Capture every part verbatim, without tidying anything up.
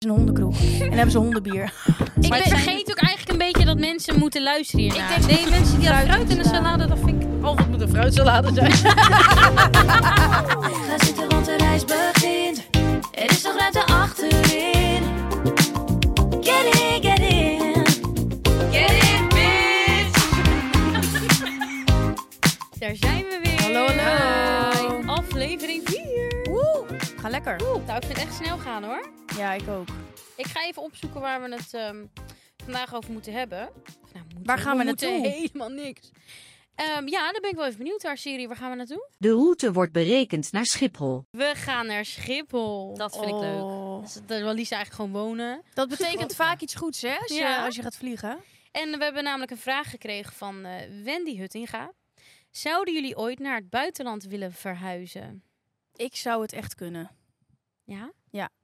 een hondenkroeg. En dan hebben ze hondenbier. Ik Maar ben, het vergeet ook eigenlijk een beetje dat mensen moeten luisteren hiernaar. Ik denk- Nee, mensen die dat Fruit fruit in de staan. salade, dat vind ik... Oh, wat moet een fruitsalade zijn? Ga zitten, want de reis begint. Er is nog ruimte achterin. Get in, get in. Get in, bitch. Daar zijn we weer. Hallo, hallo. Hi. Aflevering vier. Woe, ga lekker. Oeh, nou, ik vind het echt snel gaan hoor. Ja, ik ook. Ik ga even opzoeken waar we het um, vandaag over moeten hebben. Nou, moeten, Waar gaan we moeten naartoe? helemaal niks. Um, ja, daar ben ik wel even benieuwd naar, Siri. Waar gaan we naartoe? De route wordt berekend naar Schiphol. We gaan naar Schiphol. Dat vind ik leuk. Oh. Dus daar wil Lisa eigenlijk gewoon wonen. Dat betekent vaak iets goeds, hè? Als je, Ja. als je gaat vliegen. En we hebben namelijk een vraag gekregen van uh, Wendy Huttinga. Zouden jullie ooit naar het buitenland willen verhuizen? Ik zou het echt kunnen. Ja?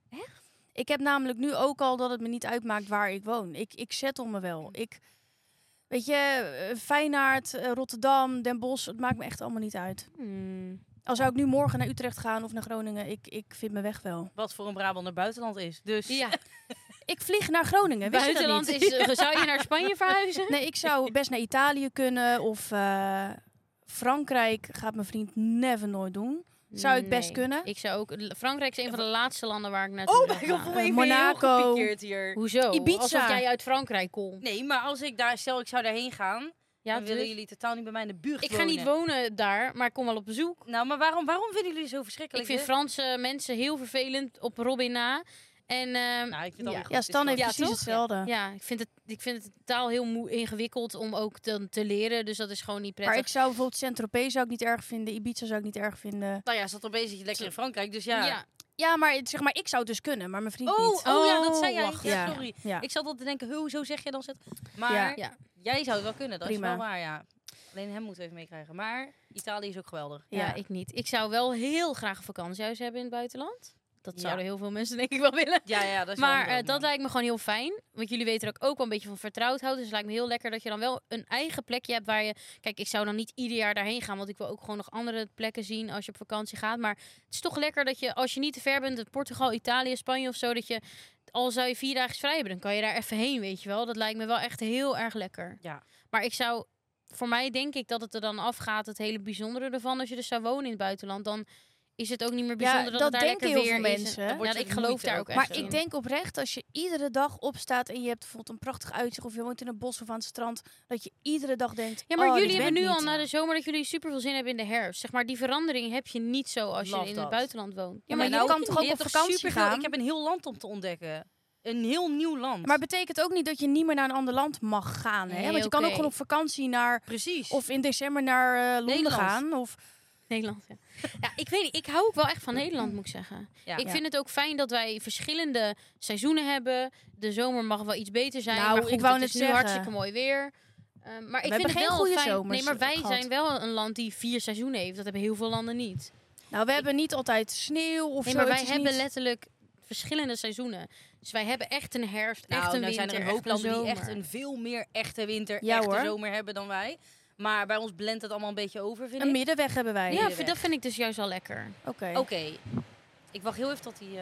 Ik heb namelijk nu ook al dat het me niet uitmaakt waar ik woon. Ik, ik settle me wel. Ik, weet je, eh, Feyenoord, eh, Rotterdam, Den Bosch, het maakt me echt allemaal niet uit. Hmm. Al zou ik nu morgen naar Utrecht gaan of naar Groningen, ik, ik vind mijn weg wel. Wat voor een Brabander buitenland is. Dus Ja, Ik vlieg naar Groningen, wist je dat buitenland niet? is... uh, zou je naar Spanje verhuizen? Nee, ik zou best naar Italië kunnen of eh, Frankrijk gaat mijn vriend never nooit doen. Zou ik best Nee. kunnen. Ik zou ook... Frankrijk is een van de laatste landen waar ik naartoe wil gaan. voel me even Monaco. heel gepikeerd hier. Hoezo? Ibiza. Alsof jij uit Frankrijk komt. Nee, maar als ik daar, stel ik zou daarheen gaan, Ja, dan willen dus- jullie totaal niet bij mij in de buurt Ik ga wonen. niet wonen daar, maar ik kom wel op bezoek. Nou, maar waarom, waarom vinden jullie zo Ik verschrikkelijk? vind dit? Franse mensen heel vervelend op Robin na. En ehm, Nou, ik vind het ja. al Ja, Stan heeft Ja, precies toch? hetzelfde. ja, ik vind het, ik vind het taal heel moe- ingewikkeld om ook te, te leren. Dus dat is gewoon niet prettig. Maar ik zou bijvoorbeeld Saint-Tropez zou ik niet erg vinden. Ibiza zou ik niet erg vinden. Nou ja, zat al bezig lekker in Frankrijk, dus ja. ja. Ja, maar het- zeg maar, ik zou het dus kunnen, maar mijn vriend Oh, niet. oh, ja, dat Oh, zei jij. wacht. Ja, Ja. sorry. Ja. Ik zat al te denken, hoezo zeg je dan zet? Maar Ja. Ja. jij zou het wel kunnen, dat Prima. is wel waar, ja. Alleen hem moeten we even meekrijgen. Maar Italië is ook geweldig. Ja, Ja. ik niet. Ik zou wel heel graag een vakantiehuis hebben in het buitenland. Dat Ja. zouden heel veel mensen denk ik wel willen. Ja, ja, dat is wel Maar een eh, droom, dat ja. lijkt me gewoon heel fijn. Want jullie weten er ook, ook wel een beetje van vertrouwd houden. Dus het lijkt me heel lekker dat je dan wel een eigen plekje hebt waar je... Kijk, ik zou dan niet ieder jaar daarheen gaan. Want ik wil ook gewoon nog andere plekken zien als je op vakantie gaat. Maar het is toch lekker dat je, als je niet te ver bent... het Portugal, Italië, Spanje of zo... dat je, al zou je vier dagen vrij hebben... dan kan je daar even heen, weet je wel. Dat lijkt me wel echt heel erg lekker. Ja. Maar ik zou... Voor mij denk ik dat het er dan afgaat, het hele bijzondere ervan. Als je dus zou wonen in het buitenland, dan is het ook niet meer bijzonder Ja, dat, dat het daar denken lekker heel weer veel is. mensen, En- hè? Ja, wordt ik het geloof moeite daar ook ook Maar echt ik in. denk oprecht, als je iedere dag opstaat en je hebt bijvoorbeeld een prachtig uitzicht of je woont in een bos of aan het strand, dat je iedere dag denkt, Ja, maar oh, jullie dit hebben nu went al niet. na de zomer dat jullie super veel zin hebben in de herfst. Zeg maar, die verandering heb je niet zo als je Love in dat. het buitenland woont. Ja, maar je nou, kan toch ook je op hebt toch vakantie superveel- gaan? Ik heb een heel land om te ontdekken. Een heel nieuw land. Maar betekent ook niet dat je niet meer naar een ander land mag gaan, hè? Nee, Want je kan ook oké. gewoon op vakantie naar, precies. of in december naar eh, Londen Nederland. gaan. Of, Nederland, ja. Ja, ik weet niet. Ik hou ook wel echt van Nederland, moet ik zeggen. Ja. Ik Ja. vind het ook fijn dat wij verschillende seizoenen hebben. De zomer mag wel iets beter zijn. Nou, maar goed, ik wou het net is nu zeggen. hartstikke mooi weer. Um, maar ik We vind hebben het geen wel goede fijn. zomers Nee, maar wij gehad. zijn wel een land die vier seizoenen heeft. Dat hebben heel veel landen niet. nou, we hebben niet altijd sneeuw of Nee, zo. maar het wij is hebben niet- letterlijk verschillende seizoenen. Dus wij hebben echt een herfst, Nou, echt een nou winter, zijn er een hoop echt een landen die zomer. echt een veel meer echte winter, Ja, echte hoor. zomer hebben dan wij. Maar bij ons blendt het allemaal een beetje over, vind Een ik. middenweg hebben wij. Ja, middenweg. dat vind ik dus juist wel lekker. Oké. Oké. Ik wacht heel even tot die...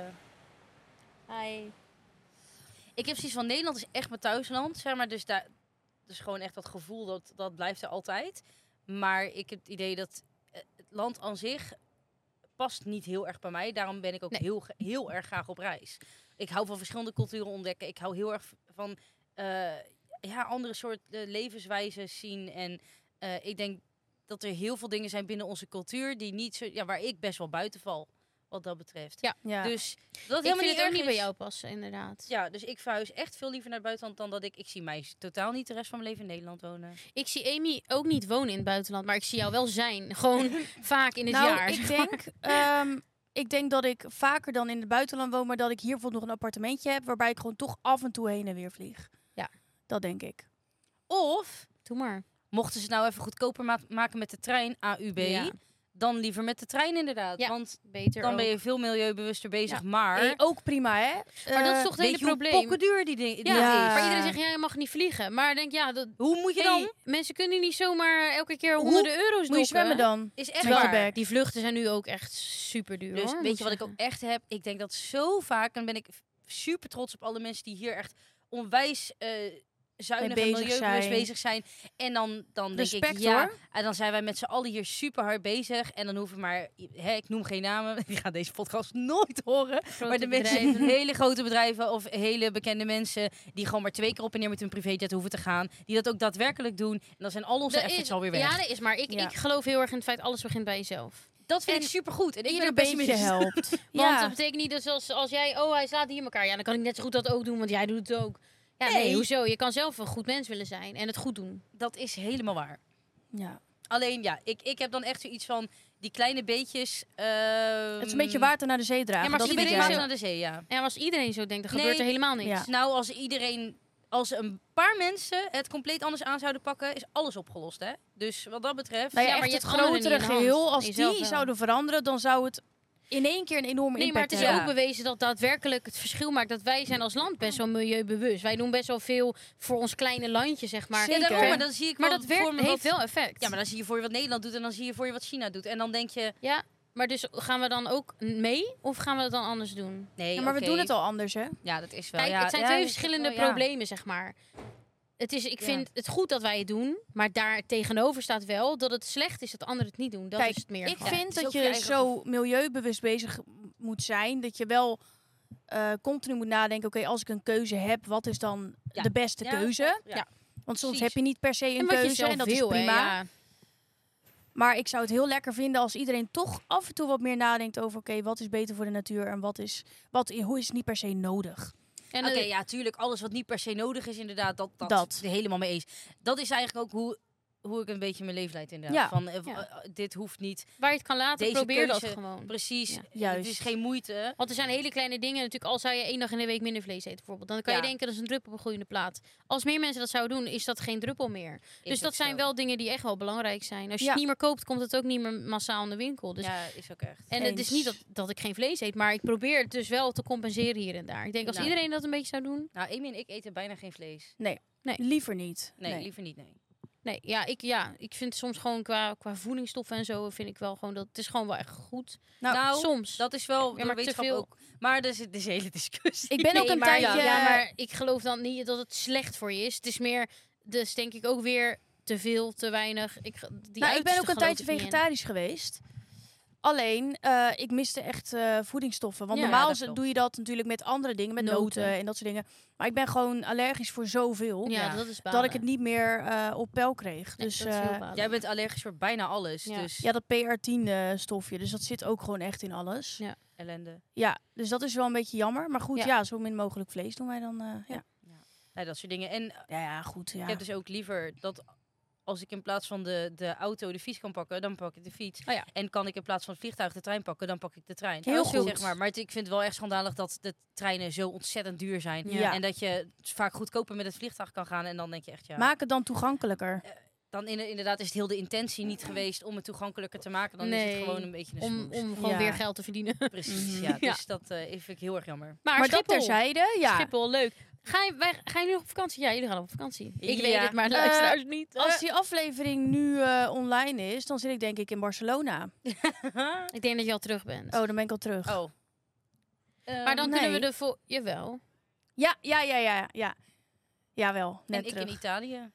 eh, Hi. Ik heb zoiets van, Nederland is echt mijn thuisland, zeg maar. Dus daar, dus gewoon echt dat gevoel, dat, dat blijft er altijd. Maar ik heb het idee dat eh, het land aan zich past niet heel erg bij mij. Daarom ben ik ook Nee. heel, ge- heel erg graag op reis. Ik hou van verschillende culturen ontdekken. Ik hou heel erg v- van eh, ja, andere soort eh, levenswijzen zien. En eh, ik denk dat er heel veel dingen zijn binnen onze cultuur die niet zo, ja, waar ik best wel buiten val, wat dat betreft. Ja. Ja. Dus dat Ik helemaal vind niet het ook erg niet bij is. jou passen, inderdaad. Ja, dus ik verhuis echt veel liever naar het buitenland dan dat ik... Ik zie mij totaal niet de rest van mijn leven in Nederland wonen. Ik zie Amy ook niet wonen in het buitenland, maar ik zie jou wel zijn. Gewoon vaak in het nou, jaar. ik denk, ehm, ik denk dat ik vaker dan in het buitenland woon, maar dat ik hier bijvoorbeeld nog een appartementje heb waarbij ik gewoon toch af en toe heen en weer vlieg. Ja. Dat denk ik. Of, Doe maar. mochten ze het nou even goedkoper ma- maken met de trein, A U B... Ja. dan liever met de trein inderdaad. Ja, Want Beter dan ook. ben je veel milieubewuster bezig. Ja. Maar, Hey, ook prima, hè? Maar dat is Eh, toch het weet hele je hoe probleem. pokkenduur die ding die Ja, Ja. is? maar iedereen zegt, ja, je mag niet vliegen. Maar denk, ja, dat, Hoe moet je hey, dan? mensen kunnen niet zomaar elke keer Hoe honderden euro's Moet je dokken. zwemmen dan? Is echt Met je waar. bek. Die vluchten zijn nu ook echt super duur. Dus hoor, weet moet je wat ik ook zeggen. echt heb? Ik denk dat zo vaak, dan ben ik super trots op alle mensen die hier echt onwijs uh, zuinig Mee en bezig milieubewust zijn. bezig zijn. En dan, dan denk Respect, ik, ja, hoor. en dan zijn wij met z'n allen hier super hard bezig. En dan hoeven maar, hè, ik noem geen namen, die gaan deze podcast nooit horen. Grote Maar de mensen, bedrijven. hele grote bedrijven of hele bekende mensen die gewoon maar twee keer op en neer met hun privéjet hoeven te gaan. Die dat ook daadwerkelijk doen. En dan zijn al onze Dat efforts is- alweer weg. Ja, dat is maar. Ik, Ja. ik geloof heel erg in het feit, alles begint bij jezelf. Dat vind En ik super goed. En ik ben Ieder een beetje pessimist. helpt. Want ja. dat betekent niet dat als, als jij, oh hij slaat hier elkaar. Ja, dan kan ik net zo goed dat ook doen, want jij doet het ook. Ja, nee, Nee. hoezo? Je kan zelf een goed mens willen zijn en het goed doen. Dat is helemaal waar. ja. Alleen ja, ik, ik heb dan echt zoiets van die kleine beetjes. Het is een beetje water naar de zee dragen. Ja, maar dat zie Iedereen je vind water jij. naar de zee, ja. En als iedereen zo denkt, dan Nee. gebeurt er helemaal niks. Ja. Nou, als iedereen, als een paar mensen het compleet anders aan zouden pakken, is alles opgelost, hè? Dus wat dat betreft. Nou ja, Ja, maar echt je het hebt anderen grotere niet in de hand. geheel, als Jezelf die wel. zouden veranderen, dan zou het in één keer een enorme Nee, maar het impact is hebben. Ja. ook bewezen dat daadwerkelijk het verschil maakt. Dat wij zijn als land best wel milieubewust. Wij doen best wel veel voor ons kleine landje, zeg maar. Ja, Zeker. daarom, maar dan zie ik Maar wel dat voor werkt, me heeft wat- wel effect. Ja, maar dan zie je voor je wat Nederland doet en dan zie je voor je wat China doet. En dan denk je, Ja, maar dus gaan we dan ook mee of gaan we het dan anders doen? nee, Ja, maar oké. we doen het al anders, hè? Ja, dat is wel. Kijk, ja, het zijn ja, twee dat is verschillende wel, ja. problemen, zeg maar. Het is, ik Ja. vind het goed dat wij het doen, maar daar tegenover staat wel dat het slecht is dat anderen het niet doen. Dat Kijk, is het meer. Ik gewoon. het vind is dat ook je je eigen zo milieubewust bezig moet zijn. Dat je wel eh, continu moet nadenken, oké, als ik een keuze heb, wat is dan Ja. de beste Ja, keuze? ja. Want soms precies. heb je niet per se een en wat je keuze zelf en dat wil, is hè, prima. ja. Maar ik zou het heel lekker vinden als iedereen toch af en toe wat meer nadenkt over, oké, wat is beter voor de natuur en wat is, wat, hoe is het niet per se nodig? En Oké, eh, ja, tuurlijk. Alles wat niet per se nodig is, inderdaad, dat, dat, Dat. helemaal mee eens. Dat is eigenlijk ook hoe, hoe ik een beetje mijn leven leid, inderdaad. Ja. Van, eh, Ja. eh, dit hoeft niet. waar je het kan laten, Deze probeer dat keuze- gewoon. Precies. Ja. Het Juist. is geen moeite. Want er zijn hele kleine dingen. Natuurlijk, al zou je één dag in de week minder vlees eten, bijvoorbeeld. Dan kan je Ja. denken, dat is een druppel op een gloeiende plaat. Als meer mensen dat zouden doen, is dat geen druppel meer. Dus Is dat ook zijn zo. wel dingen die echt wel belangrijk zijn. Als je Ja. het niet meer koopt, komt het ook niet meer massaal in de winkel. Dus, Ja, is ook echt. en het is Eens. niet dat, dat ik geen vlees eet, maar ik probeer het dus wel te compenseren hier en daar. Ik denk, als Nou. iedereen dat een beetje zou doen... Nou, Amy en ik eten bijna geen vlees. Liever niet. Nee, liever niet, nee. Nee, ja ik, ja, ik vind soms gewoon qua, qua voedingsstoffen en zo, vind ik wel gewoon dat het is gewoon wel echt goed. Nou, Nou, soms. Dat is wel Ja, door maar te wetenschap veel- ook. Maar dat is, het is een hele discussie. Ik ben ook Nee, een maar, tijdje... Ja, maar ik geloof dan niet dat het slecht voor je is. Het is meer, dus denk ik ook weer te veel, te weinig. Ik, ge- die nou, ik ben uiterste ook een geloof tijdje ik niet in. vegetarisch geweest. Alleen, eh, ik miste echt eh, voedingsstoffen. Want Ja, normaal dat is- klopt. doe je dat natuurlijk met andere dingen, met noten. Noten. en dat soort dingen. Maar ik ben gewoon allergisch voor zoveel, Ja, Ja. dat is dat ik het niet meer eh, op peil kreeg. Nee, dus dat is heel eh, balen. Jij bent allergisch voor bijna alles. Ja. Dus ja, dat P R tien eh, stofje, dus dat zit ook gewoon echt in alles. Ja. ellende. Ja, dus dat is wel een beetje jammer. Maar goed, Ja. ja, zo min mogelijk vlees doen wij dan. eh, ja. Nee, dat soort dingen. En Ja, ja, goed. Ja. ik heb dus ook liever dat als ik in plaats van de, de auto de fiets kan pakken, dan pak ik de fiets. Oh ja. En kan ik in plaats van het vliegtuig de trein pakken, dan pak ik de trein. Heel Zeg goed. maar. Maar het- ik vind het wel echt schandalig dat de treinen zo ontzettend duur zijn. Ja. En dat je vaak goedkoper met het vliegtuig kan gaan. En dan denk je echt, ja... Maak het dan toegankelijker. dan in, inderdaad is het heel de intentie niet geweest om het toegankelijker te maken. Dan is Nee, het gewoon een beetje een Om, smoes. om gewoon Ja. weer geld te verdienen. Precies, Mhm. ja. Ja. Dus dat eh, vind ik heel erg jammer. Maar, Maar dat Schiphol, terzijde, ja. Schiphol, leuk. Ga je, wij, gaan jullie nog op vakantie? Ja, jullie gaan op vakantie. Ik Ja. weet het, maar de Eh, luisteraars niet. Eh, Als die aflevering nu eh, online is, dan zit ik denk ik in Barcelona. ik denk dat je al terug bent. Oh, dan ben ik al terug. Oh. maar dan nee. kunnen we de... Vo- Jawel. Ja, ja, ja, ja, ja. Jawel, net En ik terug. in Italië.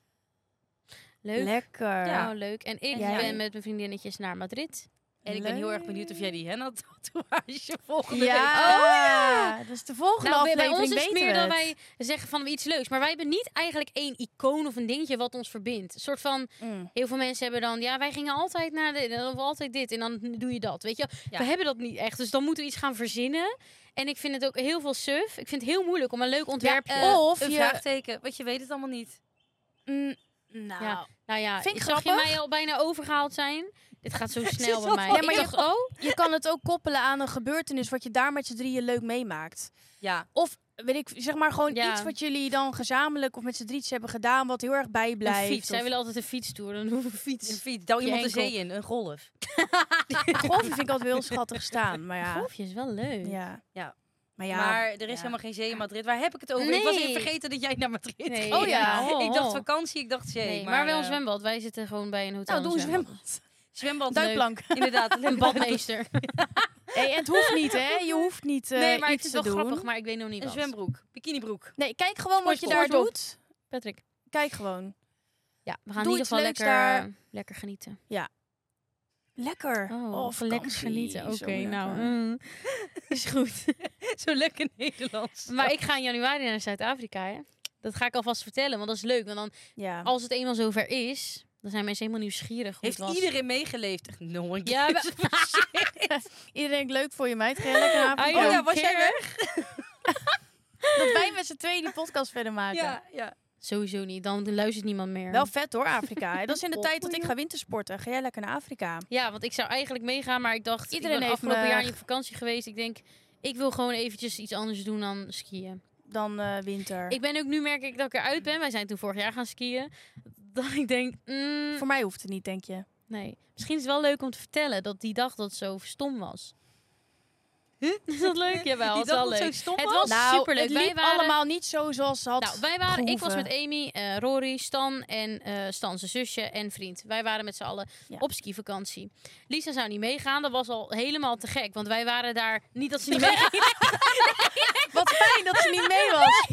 Leuk. Lekker. Ja. Oh, leuk. En ik jij? ben met mijn vriendinnetjes naar Madrid. En ik ben heel erg benieuwd of jij die henna tatoeage volgende Ja. week... Oh ja. Dat is de volgende Nou, bij- bij aflevering. ons is het weten meer we dat het. wij zeggen van iets leuks. Maar wij hebben niet eigenlijk één icoon of een dingetje wat ons verbindt. Een soort van, Mm. heel veel mensen hebben dan, ja, wij gingen altijd naar dit en dan altijd dit en dan doe je dat. Weet je, Ja. we hebben dat niet echt. Dus dan moeten we iets gaan verzinnen. En ik vind het ook heel veel suf. Ik vind het heel moeilijk om een leuk ontwerpje. Eh, Of een je- vraagteken, want je weet het allemaal niet. Mm, nou, Ja. Nou ja, Vind ik zag je grappig. mij al bijna overgehaald zijn? Dit gaat zo snel bij zat mij. al- Ja, maar maar je- je dacht, oh, je kan het ook koppelen aan een gebeurtenis wat je daar met z'n drieën leuk meemaakt. Ja. Of weet ik, zeg maar gewoon Ja. iets wat jullie dan gezamenlijk of met z'n drieën hebben gedaan, wat heel erg een bijblijft. fiets. Zij Of- willen altijd een fietstoer. Dan doen we een fiets. Een fiets, douw Je iemand de enkel. zee in, een golf. Golven vind ik altijd wel heel schattig staan, maar ja. Golfje is wel leuk. Ja. Ja. Maar ja. maar er is ja. helemaal geen zee in Madrid. Waar heb ik het over? Ik was Nee. even vergeten dat jij naar Madrid Nee. ging. Oh ja. Oh, Ik dacht oh. vakantie, ik dacht zee. Nee, maar, maar wel een eh, zwembad. Wij zitten gewoon bij een hotel. Nou, doe een een zwembad. zwembad. Zwembad. Duikplank. Inderdaad. Een badmeester. Hey, en het hoeft niet, hè? Je hoeft niet uh, nee, maar ik iets vind het te wel doen. grappig, maar ik weet nog niet Een wat. zwembroek. Bikinibroek. Nee, kijk gewoon wat je daar Sportop. doet. Patrick. Kijk gewoon. Ja, we gaan Doe in ieder iets geval leuks lekker, daar. uh, lekker genieten. Lekker. Oh, Oh, even lekker vakantie. genieten. Oké, Zo lekker. nou. mm, is goed. Zo lekker Nederlands. Maar ik ga in januari naar Zuid-Afrika, hè. Dat ga ik alvast vertellen, want dat is leuk. Want dan, Ja. als het eenmaal zover is, dan zijn mensen helemaal nieuwsgierig hoe Heeft het was. iedereen meegeleefd? No one Ja, gives we- a shit. Iedereen denkt, leuk voor je meid. Ga jij lekker naar I Afrika? Oh don't ja, was jij care. weg? Dat wij met z'n tweeën die podcast verder maken. Ja, ja. Sowieso niet, dan luistert niemand meer. Wel vet hoor, Afrika. hè. Dat is in de Oh, tijd dat ik ga wintersporten. Ga jij lekker naar Afrika? Ja, want ik zou eigenlijk meegaan, maar ik dacht, Iedereen ik ben heeft afgelopen me- jaar niet op vakantie geweest. Ik denk, ik wil gewoon eventjes iets anders doen dan skiën. Dan eh, winter. Ik ben ook, nu merk ik dat ik eruit ben. Wij zijn toen vorig jaar gaan skiën. Dat ik denk, mm, Voor mij hoeft het niet, denk je. nee. Misschien is het wel leuk om te vertellen dat die dag dat het zo stom was. Is dat leuk? Jawel, Die het is wel dag dat leuk. zo stom Het was? was Nou, superleuk. het Wij liep waren allemaal niet zo zoals ze had Nou, wij waren, ik was gehoeven. met Amy, eh, Rory, Stan en eh Stan zijn zusje en vriend. Wij waren met z'n allen Ja. op skivakantie. Lisa zou niet meegaan, dat was al helemaal te gek. Want wij waren daar, niet dat ze niet meeging. Wat fijn dat ze niet mee was.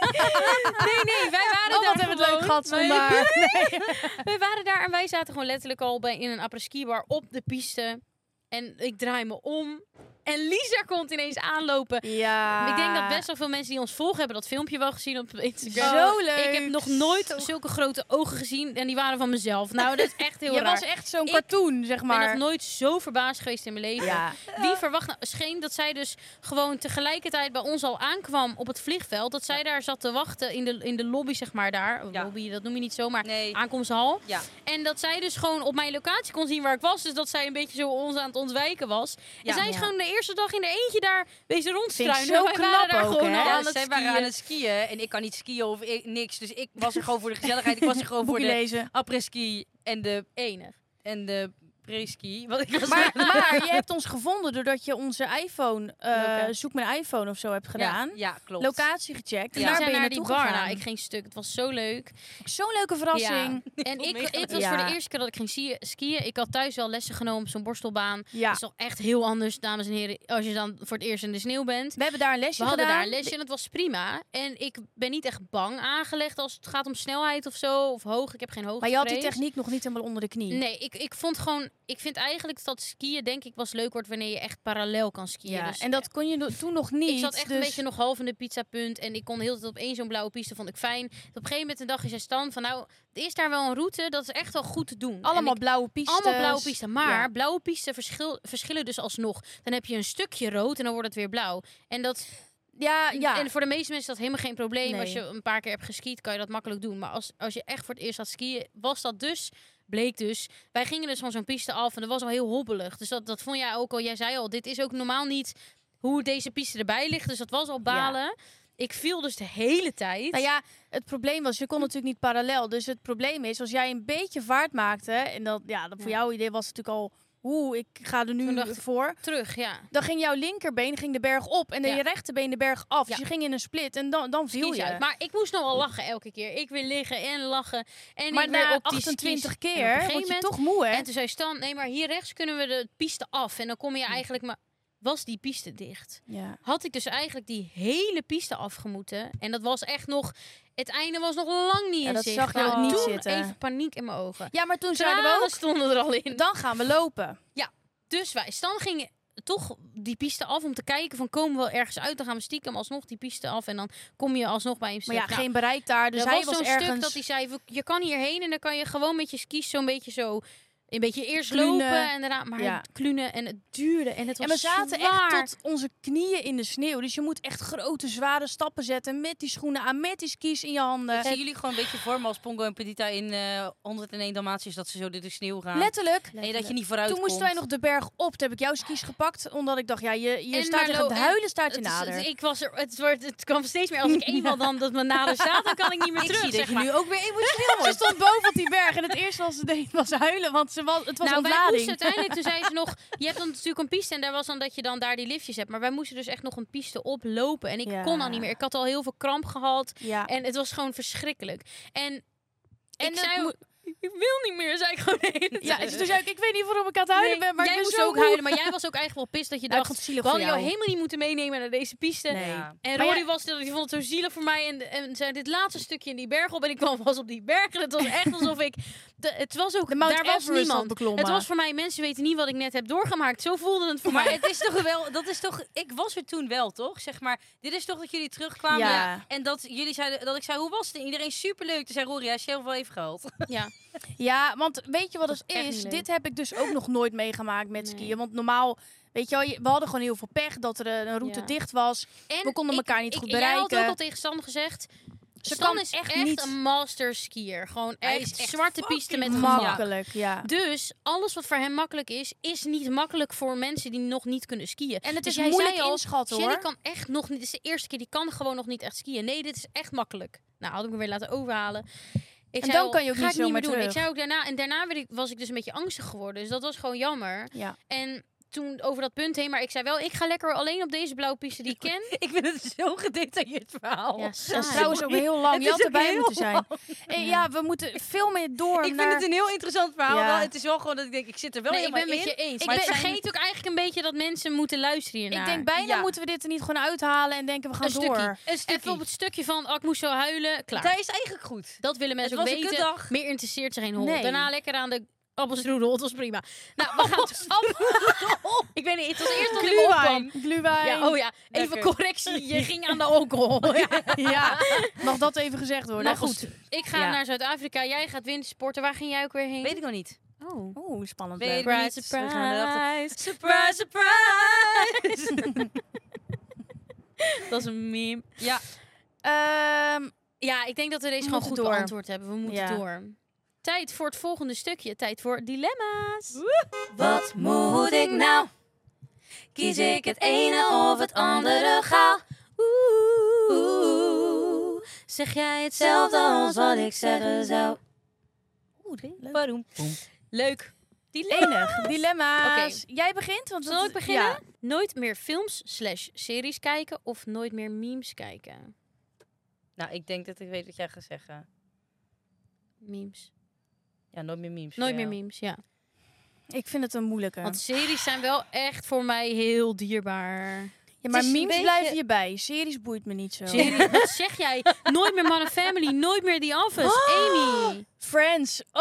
Nee, nee, wij waren Oh, daar wat hebben we het leuk gewoon. gehad Wij- zonder. Nee. Wij waren daar en wij zaten gewoon letterlijk al bij, in een après-ski bar op de piste. En ik draai me om. En Lisa komt ineens aanlopen. Ja. Ik denk dat best wel veel mensen die ons volgen hebben dat filmpje wel gezien op Instagram. Zo leuk. Ik heb nog nooit Zo- zulke grote ogen gezien en die waren van mezelf. Nou, dat is echt heel Je raar. was echt zo'n Ik cartoon, zeg Ik ben nog maar. nooit zo verbaasd geweest in mijn leven. Ja. Wie verwacht nou? Scheen dat zij dus gewoon tegelijkertijd bij ons al aankwam op het vliegveld. Dat zij daar zat te wachten in de, in de lobby, zeg maar daar. Ja. Lobby, dat noem je niet zo, maar Nee. aankomsthal. Ja. En dat zij dus gewoon op mijn locatie kon zien waar ik was. Dus dat zij een beetje zo ons aan het ontwijken was. Ja. En zij is Ja. gewoon de eerste dag in de eentje daar wezen rondstruinen. Vind ik zo Wij waren knap daar ook, gewoon hè? al Ja, aan het zij waren skiën. aan het skiën en ik kan niet skiën of ik, niks. Dus ik was er gewoon voor de gezelligheid. Ik was er gewoon voor Boekje de lezen. après-ski en de, Enig. en de pre-ski. Wat ik was Maar, maar je hebt ons gevonden doordat je onze iPhone, eh, Welke? zoek mijn iPhone of zo hebt gedaan. Ja, ja, klopt. Locatie gecheckt. En Ja, daar we ben zijn je naar die naartoe bar. gegaan. Nou, ik ging stuk. Het was zo leuk. Zo'n leuke verrassing. Ja. En vond ik, mega het was leuk. voor Ja. de eerste keer dat ik ging ski- skiën. Ik had thuis wel lessen genomen op zo'n borstelbaan. Ja. Dat is toch echt heel anders, dames en heren, als je dan voor het eerst in de sneeuw bent. We hebben daar een lesje We hadden gedaan. daar een lesje en het was prima. En ik ben niet echt bang aangelegd als het gaat om snelheid of zo. Of hoog. Ik heb geen hoogte. Maar je had die techniek nog niet helemaal onder de knie. Nee, ik, ik vond gewoon... Ik vind eigenlijk dat skiën, denk ik, was leuk wordt wanneer je echt parallel kan skiën. Ja, Dus en dat kon je no- toen nog niet. ik zat echt dus... een beetje nog half in de pizzapunt. En ik kon de hele tijd op één zo'n blauwe piste, vond ik fijn. Op een gegeven moment een dag is er stand van, nou, er is daar wel een route, dat is echt wel goed te doen. En Allemaal ik- blauwe pistes. allemaal blauwe pisten. Maar Ja. blauwe pisten verschil, verschillen dus alsnog. Dan heb je een stukje rood en dan wordt het weer blauw. En dat... Ja, ja. En voor de meeste mensen is dat helemaal geen probleem. Nee. Als je een paar keer hebt geskiet, kan je dat makkelijk doen. Maar als, als je echt voor het eerst gaat skiën, was dat dus... Bleek dus, wij gingen dus van zo'n piste af en dat was al heel hobbelig. Dus dat, dat vond jij ook al. Jij zei al, dit is ook normaal niet hoe deze piste erbij ligt. Dus dat was al balen. Ik viel dus de hele tijd. Nou ja, het probleem was, je kon natuurlijk niet parallel. Dus het probleem is, als jij een beetje vaart maakte... en dat, ja, dat voor Ja. jouw idee was het natuurlijk al... Oeh, ik ga er Toen nu dacht ik- voor. Terug, ja. Dan ging jouw linkerbeen ging de berg op en dan Ja. je rechterbeen de berg af. Dus Ja. je ging in een split en dan, dan viel Skis je. uit. Maar ik moest nog wel lachen elke keer. Ik weer liggen en lachen. En Maar ik weer na op die achtentwintig skis. En keer op een word gegeven je moment toch moe, hè? En toen zei Stan, nee, maar hier rechts kunnen we de piste af. En dan kom je eigenlijk... Maar was die piste dicht? Ja. Had ik dus eigenlijk die hele piste afgemoeten. En dat was echt nog... Het einde was nog lang niet Ja, in dat zicht. zag je Nou, ook niet toen zitten. even paniek in mijn ogen. ja, maar toen zeiden we Tranen ook, stonden er al in. dan gaan we lopen. Dus wij, Stan ging toch die piste af om te kijken van komen we wel ergens uit. Dan gaan we stiekem alsnog die piste af. En dan kom je alsnog bij een Maar stuk. ja, Nou, geen bereik daar. Dus er hij was was zo'n ergens... stuk dat hij zei, we- je kan hierheen en dan kan je gewoon met je skis zo'n beetje zo... Een beetje eerst Klunen. lopen en daarna maar Ja. klunen. En het duurde en het was En we zaten zwaar. echt tot onze knieën in de sneeuw. Dus je moet echt grote, zware stappen zetten met die schoenen aan, met die skis in je handen. Ik zie jullie gewoon een beetje vormen als Pongo en Perdita in eh honderdéén Dalmatiërs, dat ze zo door de sneeuw gaan. Letterlijk. En dat je niet vooruit Toen moesten komt. wij nog de berg op. Toen heb ik jouw skis gepakt. Omdat ik dacht, ja, je, je En staat Marlo, tegen het en huilen, staat je Het, is- nader. het- ik was er, het, wordt, het kwam steeds meer. Als ik eenmaal dan dat mijn nader staat, dan kan ik niet meer Ik terug. zie dat zeg je maar. nu ook weer emotioneel Ze wordt. stond boven op die berg. En het eerste wat ze deed was huilen. Want ze was, het was nou, wij ontlading. moesten uiteindelijk, toen zei ze nog, je hebt dan natuurlijk een piste en daar was dan dat je dan daar die liftjes hebt. Maar wij moesten dus echt nog een piste oplopen en ik Ja. kon al niet meer. Ik had al heel veel kramp gehad Ja. en het was gewoon verschrikkelijk. En, En ik het zei, moet- ik wil niet meer, zei ik gewoon de hele Ja, tijd. en toen zei ik, ik weet niet waarom ik aan het huilen Nee, ben, maar jij ik ben moest zo ook moe. huilen, maar jij was ook eigenlijk wel pist dat je Nou, ik dacht, vond het zielig we voor hadden jou jou. helemaal niet moeten meenemen naar deze piste. Nee. Ja. En Maar Roddy ja- was, die vond het zo zielig voor mij. En, en zei dit laatste stukje in die berg op. En ik kwam pas op die berg. En het was echt alsof ik... De, het was ook... De Mount daar was Everest had niemand. beklommen. Het was voor mij... Mensen weten niet wat ik net heb doorgemaakt. Zo voelde het voor Maar mij. het is toch wel, dat is toch, ik was er toen wel, toch? Zeg maar, dit is toch dat jullie terugkwamen Ja. en dat jullie zeiden, dat ik zei, hoe was het? En iedereen superleuk. Toen zei Rory, ja, zelf wel even geld. Ja. Ja, want weet je wat het echt is? niet leuk. Dit heb ik dus ook nog nooit meegemaakt met Nee. skiën. Want normaal, weet je wel, je- we hadden gewoon heel veel pech dat er een route Ja. dicht was. En We konden ik- elkaar niet ik, goed Jij had bereiken. ook al tegen Stan gezegd... Ze Stan kan is echt echt, niet- een master skier. Gewoon Hij echt, is echt zwarte fucking piste met gemak. Makkelijk, ja. Dus alles wat voor hem makkelijk is, is niet makkelijk voor mensen die nog niet kunnen skiën. En het Dus is jij moeilijk zei al, inschatten, Shelly hoor. kan echt nog niet. Dit is de eerste keer die kan gewoon nog niet echt skiën. Nee, dit is echt makkelijk. Nou, had ik me weer laten overhalen. Ik En zei dan al, kan je ook ga niet ik niet meer zomaar doen. Ik terug. zei ook daarna en daarna werd ik, was ik dus een beetje angstig geworden. Dus dat was gewoon jammer. Ja. En toen over dat punt heen, maar ik zei wel, ik ga lekker alleen op deze blauwe piste die ik ken. Ik vind het zo'n gedetailleerd verhaal. Ja, Dat saai. is trouwens ook heel lang. Het Je is had ook erbij heel moeten zijn. En ja, we moeten veel meer door Ik vind naar... het een heel interessant verhaal. Ja. Wel, het is wel gewoon dat ik denk, ik zit er wel Nee, ik helemaal ben met in. je eens. Ik maar ben- het vergeet ook eigenlijk een beetje dat mensen moeten luisteren hiernaar. Ik denk bijna Ja. moeten we dit er niet gewoon uithalen en denken we gaan een door. stukje. Een Even stukje. op het stukje van, oh, ik moest zo huilen. Klaar. Dat is eigenlijk goed. Dat willen mensen Het ook was een weten. kutdag. Meer interesseert ze geen hond. Nee. Daarna lekker aan de appelstroedel. Het was prima. Nou, we gaan... Ik weet niet, het was eerst dat ik opkwam. Gluwijn. Gluwijn. Ja, oh ja, even Lekker. correctie. Je ging aan de alcohol. Ja. Ja, mag dat even gezegd worden? Nou Dat was- goed, ik ga Ja. naar Zuid-Afrika. Jij gaat wintersporten. Waar ging jij ook weer heen? Weet ik nog niet. Oh. Oeh, spannend. Weet leuk. ik Surprise, niet. We gaan erachter. surprise. Surprise, surprise! Dat is een meme. Ja, Ehm, Ja, ik denk dat we deze We gewoon goed moeten door. beantwoord hebben. We moeten Ja. door. Tijd voor het volgende stukje. Tijd voor dilemma's. Wat moet ik nou? Kies ik het ene of het andere gauw? Oeh, zeg jij hetzelfde als wat ik zeggen zou? Oeh, leuk. waarom? Leuk. Dilemma. Enig. Dilemma's. Jij begint? Want Zal dat- ik beginnen? Ja. Nooit meer films slash series kijken of nooit meer memes kijken? Nou, ik denk dat ik weet wat jij gaat zeggen. Memes. Ja, nooit meer memes. Nooit voor meer jou. memes, ja. Ik vind het een moeilijke. Want series zijn wel echt voor mij heel dierbaar. ja, maar het is een memes beetje- blijven je bij. Series boeit me niet zo. Series, wat zeg jij? Nooit meer Modern Family, nooit meer The Office. Amy. Friends. Oh!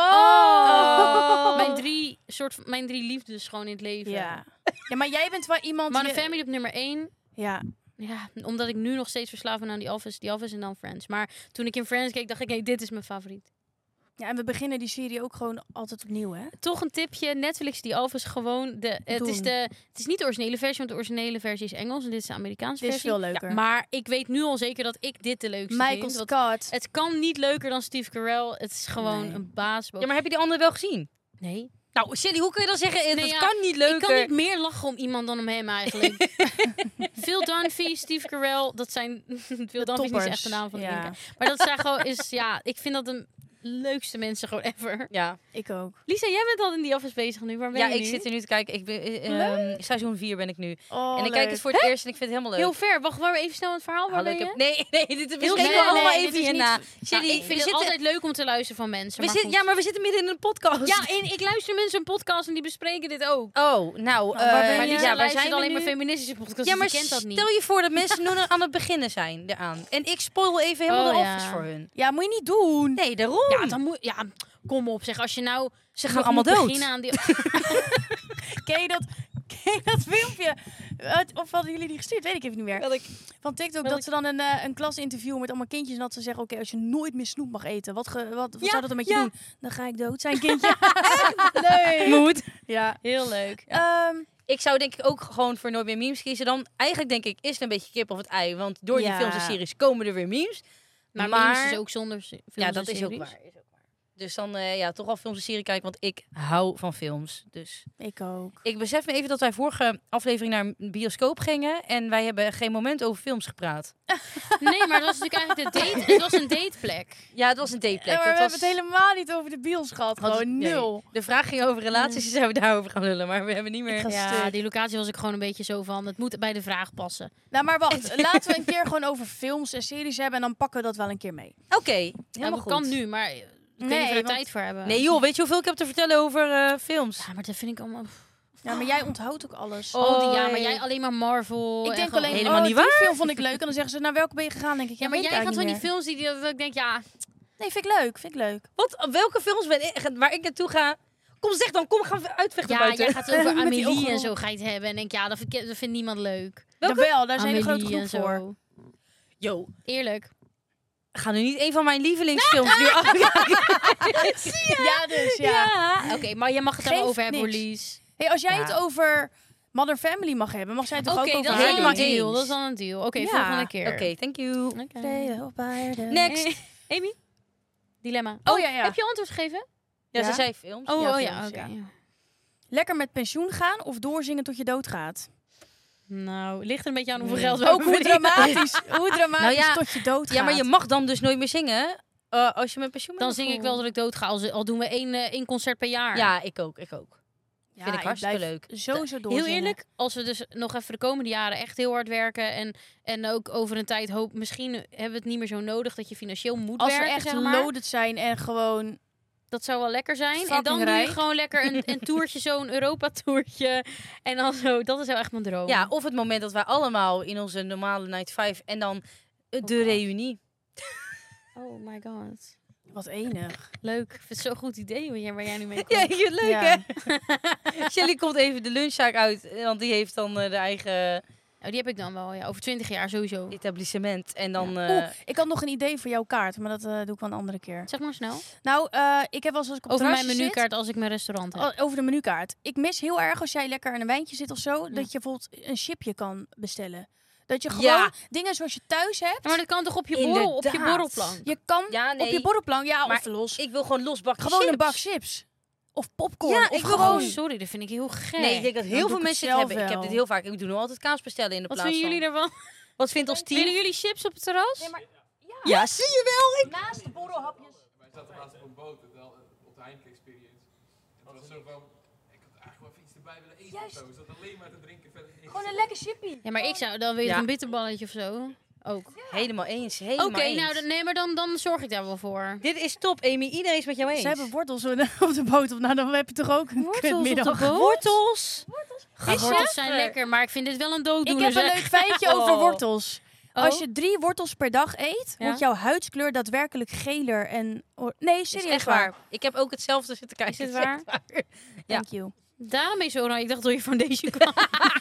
Oh. Mijn drie, soort van, mijn drie liefdes gewoon in het leven. Ja. Ja, maar jij bent wel iemand... Modern je- Family op nummer één. Ja. Ja, omdat ik nu nog steeds verslaafd ben aan The Office. The Office en dan Friends. Maar toen ik in Friends keek, dacht ik, nee, dit is mijn favoriet. ja, en we beginnen die serie ook gewoon altijd opnieuw, hè? Toch een tipje, Netflix The Office gewoon. De, het, is Doen. de, het is niet de originele versie, want de originele versie is Engels. En dit is de Amerikaanse Dit is versie. veel leuker. Maar ik weet nu al zeker dat ik dit de leukste Michael vind. want Scott. Het kan niet leuker dan Steve Carell. Het is gewoon Nee. een baas. Ja, maar heb je die andere wel gezien? Nee. Nou, Shelly, hoe kun je dan zeggen, eh, Nee, dat ja, kan niet leuker? Ik kan niet meer lachen om iemand dan om hem eigenlijk. Phil Dunphy, Steve Carell, dat zijn... Phil Dunphy is niet echt de naam van de ja, linker. Maar dat zijn gewoon... Is, ja, ik vind dat de leukste mensen gewoon ever. Ja, ik ook. Lisa, jij bent al in die Office bezig nu. Waar ben ja je ik nu? zit er nu te kijken. Ik ben, eh, ehm, seizoen vier ben ik nu. Oh, en ik kijk het voor het eerst en ik vind het helemaal leuk. Heel ver. Wacht, waar we even snel het verhaal. Waar Hallo, ben ik je? heb- Nee, nee, dit Heel bespreken snel. we allemaal Nee, even dit is hierna. niet- Shelly, Nou, ik we vind het zitten- altijd leuk om te luisteren van mensen. we maar zitten, goed. ja, maar we zitten midden in een podcast. Ja, en ik luister mensen een podcast en die bespreken dit ook. Oh, nou, waar eh, ben Maar je? Lisa ja, waar luistert zijn we alleen nu? maar feministische podcasts, Ja, maar dus die kent dat niet. stel je voor dat mensen nu aan het beginnen zijn eraan. En ik spoil even helemaal Oh, de ja. Office voor hun. Ja, moet je niet doen. Nee, daarom. Ja, dan moet... Ja, kom op zeg. Als je nou... Ze gaan nog allemaal moet dood. beginnen aan die... Ken je dat, ken je dat filmpje? Uit- Of hadden jullie die gestuurd? Weet ik even niet meer. Welk? Van TikTok, Welk? dat ze dan een, eh, een klas interviewen met allemaal kindjes. En dat ze zeggen, oké, als je nooit meer snoep mag eten, wat, ge, wat, wat Ja, zou dat dan met je ja. doen? Dan ga ik dood zijn, kindje. Leuk. Moet. Ja. Heel leuk. Ehm, Ik zou denk ik ook gewoon voor nooit meer memes kiezen. Dan eigenlijk denk ik, is het een beetje kip of het ei. Want door die Ja. films en series komen er weer memes. Maar, Maar- memes is ook zonder se- films Ja, en dat is ook series. waar. Is ook waar. Dus dan eh, ja, toch wel films en serie kijken, want ik hou van films. Dus ik ook. ik besef me even dat wij vorige aflevering naar een bioscoop gingen. En wij hebben geen moment over films gepraat. Nee, maar dat was natuurlijk eigenlijk de date. Het was een dateplek. Ja, het was een dateplek. Ja, maar dat we was... hebben het helemaal niet over de bios gehad. Had het- Gewoon nee. nul. De vraag ging over relaties, dus zijn we daarover gaan lullen. Maar we hebben niet meer... ga Ja, stuk. die locatie was ik gewoon een beetje zo van. Het moet bij de vraag passen. Nou, maar wacht. Laten we een keer gewoon over films en series hebben. En dan pakken we dat wel een keer mee. Oké, Ja, helemaal dat goed. kan nu, maar Ik weet Nee, niet of we er want- tijd voor hebben. Nee joh, weet je hoeveel ik heb te vertellen over eh, films? Ja, maar dat vind ik allemaal... Ja, maar jij onthoudt ook alles. Oh, die, ja, Oei. maar jij alleen maar Marvel. Ik en denk gewoon- alleen, helemaal oh, niet die waar. film vond ik leuk. En dan zeggen ze, nou welke ben je gegaan? denk ik, ja, Ja, maar weet jij ik gaat van die eigenlijk films die, die dat ik denk, ja... niet meer. Nee, vind ik leuk, vind ik leuk. Wat, welke films ben ik, waar ik naartoe ga? Kom zeg dan, kom gaan we uitvechten Ja, buiten. jij gaat over Met die Amélie en ogen. zo ga je het hebben. En denk, ja, dat vindt, dat vindt niemand leuk. Welke? Jawel, daar zijn een grote Amélie groep en voor. zo. Yo, Eerlijk. ga nu niet een van mijn lievelingsfilms nu afkijken. Ja, dus ja. Ja. Oké, maar je mag het er wel Geeft over hebben, niks. Lies. Hey, als jij Ja. het over Modern Family mag hebben, mag zij het toch Oké, ook over dat haar is dan een helemaal doen? deal. eens. Dat is dan een deal. Oké, Ja. volgende keer. Oké, thank you. Oké. Vrede op aarde. Next. Hey, Amy? Dilemma. Oh, ja, ja. Heb je antwoord gegeven? Ja, Ja. ze zei films. Oh, Ja, oh ja, films, oké. ja. ja. Lekker met pensioen gaan of doorzingen tot je doodgaat? Nou, ligt er een beetje aan hoeveel Nee. geld we Ook hoe verdienen. dramatisch, hoe dramatisch Nou ja, tot je doodgaat. Ja, maar je mag dan dus nooit meer zingen eh, als je met pensioen bent. Dan zing ik wel dat ik dood ga. Al, al doen we één, eh, één concert per jaar. Ja, ik ook, ik ook. Ja, vind ik hartstikke blijf leuk. Sowieso Heel doorzingen. eerlijk, als we dus nog even de komende jaren echt heel hard werken en, en ook over een tijd hoop, misschien hebben we het niet meer zo nodig dat je financieel moet Als we werken, echt zeg maar. loaded zijn en gewoon... Dat zou wel lekker zijn. En Fucking dan doe je rijk. gewoon lekker een, een toertje, zo'n Europa-toertje. En dan zo, dat is wel echt mijn droom. Ja, of het moment dat wij allemaal in onze normale night vijf en dan eh, de God. reunie. Oh my god. Wat enig. Leuk. Ik vind het zo'n goed idee waar jij, waar jij nu mee Ja, komt. ik vind het leuk Ja. hè? Shelly komt even de lunchzaak uit, eh, want die heeft dan eh, de eigen Oh, die heb ik dan wel, ja. Over twintig jaar sowieso. etablissement. En dan... eh, Oeh, ik had nog een idee voor jouw kaart, maar dat eh, doe ik wel een andere keer. Zeg maar snel. Nou, eh, ik heb wel eens als ik op Over mijn terrasje menukaart als ik mijn restaurant heb. zit, oh, over de menukaart. Ik mis heel erg als jij lekker aan een wijntje zit of zo, Ja. dat je bijvoorbeeld een chipje kan bestellen. Dat je gewoon Ja. dingen zoals je thuis hebt, Ja, maar dat kan toch op je, borrel, op je Inderdaad. borrelplank? je kan ja, nee. op je borrelplank, ja, Maar of los. Ik wil gewoon los bakje Gewoon een chips. bak chips. Of popcorn. Ja, of ik wil gewoon... Oh, sorry, dat vind ik heel gek. Nee, ik denk dat Dan heel doe veel ik het mensen het zelf hebben. Ik heb wel. dit heel vaak. Ik doe nu altijd kaas bestellen in de Wat plaats vinden jullie van. daarvan? Wat vindt ons team? Willen jullie chips op het terras? Nee, maar Ja, zie je wel. Ik... naast de borrelhapjes. Wij zaten laatst op een boot, het, al- op de Heineken Experience. Het was zo van, ik had eigenlijk wel even iets erbij willen eten Juist. of zo. Is dat alleen maar te drinken verder niks. Gewoon een lekker chippie. Ja, maar ik zou dan weer Ja. een bitterballetje of zo. Ook. Helemaal eens. Oké, Helemaal eens. nou dan, nee, maar dan, dan zorg ik daar wel voor. Dit is top, Amy. Iedereen is met jou eens. Ze hebben wortels op de boot. Nou, dan heb je toch ook een Wortels op kutmiddag. de boot? Wortels. Ja, wortels zijn lekker, maar ik vind dit wel een Ik dooddoener. heb een zeg. leuk feitje over Oh. wortels. Oh? Als je drie wortels per dag eet, Ja? wordt jouw huidskleur daadwerkelijk geler en... or- Nee, Is serieus echt waar. Ik heb ook hetzelfde zitten kijken. Is het echt waar? Ja. Thank you. Daarom ben je zo oranje. Ik dacht door je foundation kwam.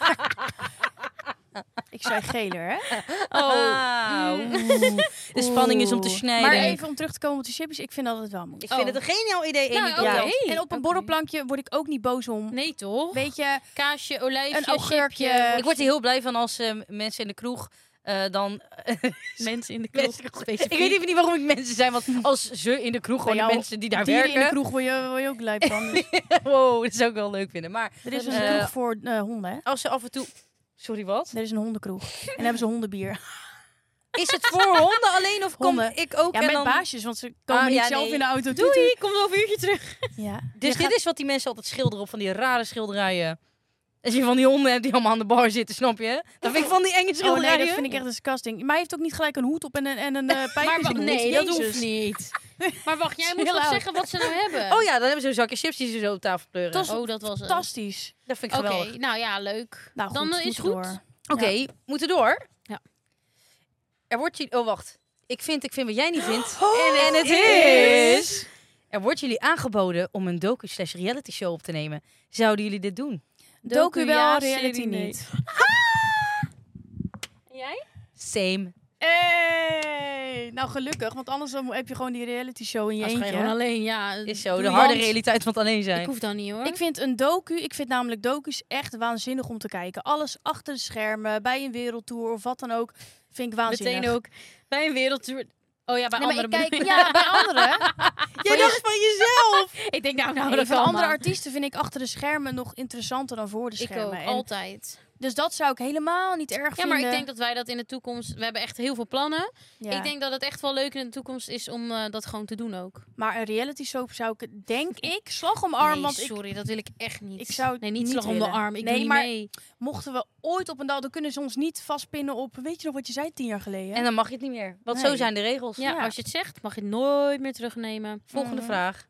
Ik zei geler, hè? Oh. Oeh. De spanning is om te Oeh. snijden. Maar even om terug te komen op de chipjes. Ik vind dat het wel moet. Ik vind Oh. het een geniaal idee, Amy. Nou, Doe oké. dat. En op een Oké. borrelplankje word ik ook niet boos om. Nee, toch? Weet je, Kaasje, olijfje, Een augurkje. chipje. Ik word er heel blij van als eh, mensen in de kroeg eh, dan... Mensen in de kroeg. Mensen- Specifiek. ik weet even niet waarom ik mensen zijn, want als ze in de kroeg gewoon de jou- mensen die daar dieren in de werken... kroeg word je, word je ook lijp van. Dus wow, dat zou ik wel leuk vinden. Maar er is een Eh, kroeg voor eh, honden, hè? als ze af en toe... Sorry, wat? Er is een hondenkroeg. En dan hebben ze hondenbier. Is het voor honden alleen of kom Honden. ik ook Ja, en met dan... baasjes, want ze komen Ah, niet ja, zelf nee. in de auto. Doei, kom over een uurtje terug. Ja. Dus Je dit gaat- is wat die mensen altijd schilderen op van die rare schilderijen. Als je van die honden hebt die allemaal aan de bar zitten, snap je? Dan vind ik van die enge Oh schilderijen. nee, dat vind ik echt disgusting. Maar hij heeft ook niet gelijk een hoed op en een, en een uh, pijp Maar in wa- zijn mond. nee, dat Jezus. hoeft niet. Maar wacht, jij moet Chill nog out. zeggen wat ze nou hebben. Oh ja, dan hebben ze een zakje chips die ze zo op tafel pleuren. Dat is Oh, dat was het. Fantastisch. Dat vind ik Oké, geweldig. nou ja, leuk. Nou, Dan goed, is moeten goed. door. Oké, moeten door. Ja. Er wordt jullie... Oh, wacht. Ik vind, ik vind wat jij niet vindt. Oh, en het is... Er wordt jullie aangeboden om een docu slash reality show op te nemen. Zouden jullie dit doen? Docu wel, ja, reality serie nee. niet. En jij? Same. Hey, nou gelukkig, want anders dan heb je gewoon die reality show in je Als ga je eentje. gewoon alleen, ja. Is zo. doe De je harde hand. realiteit van het alleen zijn. Ik hoef dat niet hoor. Ik vind een docu, ik vind namelijk docu's echt waanzinnig om te kijken. Alles achter de schermen, bij een wereldtour of wat dan ook, vind ik waanzinnig. meteen ook bij een wereldtour. Oh ja, bij Nee, maar anderen. ik kijk, bedoel je? ja, bij anderen. Jij dacht van jezelf! Ik denk nou, nou, Nee, dat van kan andere maar. artiesten vind ik achter de schermen nog interessanter dan voor de Ik schermen. ook, En altijd. Dus dat zou ik helemaal niet erg Ja, vinden. maar ik denk dat wij dat in de toekomst... We hebben echt heel veel plannen. Ja. Ik denk dat het echt wel leuk in de toekomst is om uh, dat gewoon te doen ook. Maar een reality soap zou ik, denk ik, slag om arm. nee, want ik, sorry, dat wil ik echt niet. ik zou het nee, niet niet slag om de willen. arm. Ik Nee, doe niet maar- mee. mochten we ooit op een dag, dan kunnen ze ons niet vastpinnen op, weet je nog wat je zei tien jaar geleden? En dan mag je het niet meer. Want Nee. zo zijn de regels. Ja, Ja. als je het zegt, mag je het nooit meer terugnemen. Volgende Mhm. vraag.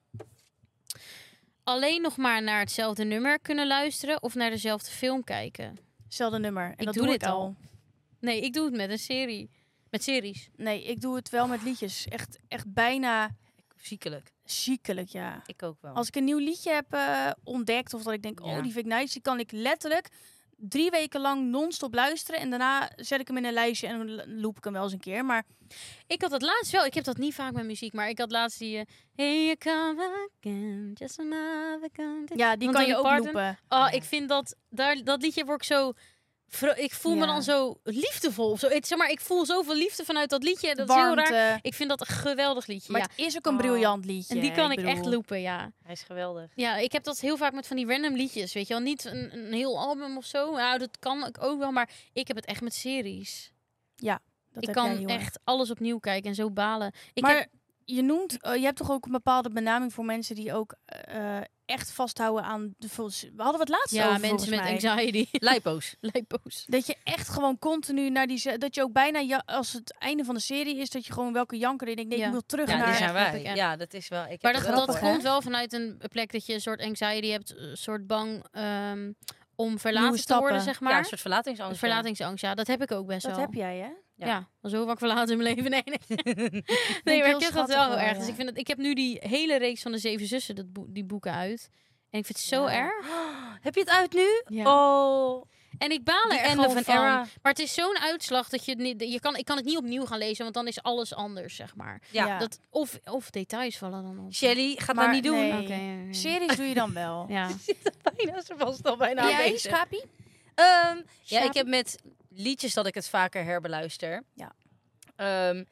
Alleen nog maar naar hetzelfde nummer kunnen luisteren of naar dezelfde film kijken. Hetzelfde nummer. En Ik dat doe doe dit ik al. al. Nee, ik doe het met een serie. Met series. Nee, ik doe het wel met liedjes. Echt, echt bijna Ziekelijk. ziekelijk, ja. Ik ook wel. Als ik een nieuw liedje heb eh, ontdekt of dat ik denk, Ja. oh, die vind ik nice, die kan ik letterlijk drie weken lang non-stop luisteren. En daarna zet ik hem in een lijstje en dan loop ik hem wel eens een keer. Maar Ik had dat laatst wel. Ik heb dat niet vaak met muziek, maar ik had laatst die... uh, Here you come again, just another contact. ja, die Want kan je Dolly ook Parton- loopen. Oh, Ja. ik vind dat... Daar, dat liedje word ik zo... vro- Ik voel me Ja. dan zo liefdevol. Of zo. Het, zeg maar, ik voel zoveel liefde vanuit dat liedje. Dat is heel Warmte. raar. Ik vind dat een geweldig liedje, Maar ja. het is ook een Oh. briljant liedje. En die kan ik, ik echt bedoel. loopen, ja. Hij is geweldig. Ja, ik heb dat heel vaak met van die random liedjes, weet je wel. Niet een, een heel album of zo. Nou, dat kan ik ook wel, maar ik heb het echt met series. Dat ik heb jij kan heel erg. echt alles opnieuw kijken en zo balen. Ik maar heb, je noemt, eh, je hebt toch ook een bepaalde benaming voor mensen die ook eh, echt vasthouden aan de vol- We hadden wat laatst ja, over, mensen met volgens mij. anxiety. Lijpo's. Lijpo's. Dat je echt gewoon continu naar die... ze- Dat je ook bijna, ja, als het einde van de serie is, dat je gewoon welke janker in denkt, nee, Ja. ik wil terug Ja, naar... die zijn heb wij. ik echt. Ja, dat is wel... Ik heb Maar het dat, wel dat grappig, komt hè? wel vanuit een plek dat je een soort anxiety hebt, een soort bang ehm, om Nieuwe verlaten te stappen. worden, zeg Ja, maar. een soort verlatingsangst. Een verlatingsangst, ja, dat heb ik ook best Dat wel. heb jij, hè? Ja. Ja, al zo vaak verlaten in mijn leven. Nee, nee. ja. Nee, maar heel ik heb dat schattig wel heel wel, erg. ja. Dus ik, vind dat, ik heb nu die hele reeks van de Zeven Zussen, dat boe- die boeken uit. En ik vind het zo Ja. erg. Heb je het uit nu? Ja. Oh. En ik baal The er end gewoon of an van. era. Maar het is zo'n uitslag dat je het niet... Je kan, ik kan het niet opnieuw gaan lezen, want dan is alles anders, zeg maar. Ja. Ja. Dat, of, of details vallen dan op. Shelly, ga dat Maar niet doen. nee. Oké, ja, ja. Series doe je dan wel. Ja. Bijna, ze was al bijna Jij, aanwezig. Schapie? Ehm, ja, Sjaap? ik heb met liedjes dat ik het vaker herbeluister. Ja. Ehm,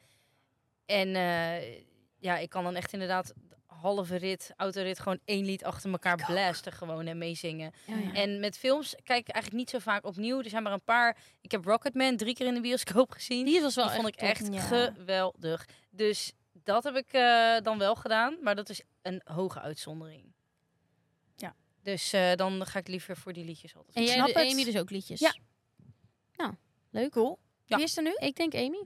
en eh, ja, ik kan dan echt inderdaad halve rit, autorit, gewoon één lied achter elkaar blasten gewoon en meezingen. Ja, ja. En met films kijk ik eigenlijk niet zo vaak opnieuw. Er zijn maar een paar. Ik heb Rocketman drie keer in de bioscoop gezien. Die was wel Die vond ik top. echt Ja. geweldig. Dus dat heb ik eh, dan wel gedaan. Maar dat is een hoge uitzondering. Ja. Dus eh, dan ga ik liever voor die liedjes altijd. En jij, snap de, het. Amy dus ook liedjes? Ja. Nou, leuk. Cool. Ja. Wie is er nu? Ik denk Amy.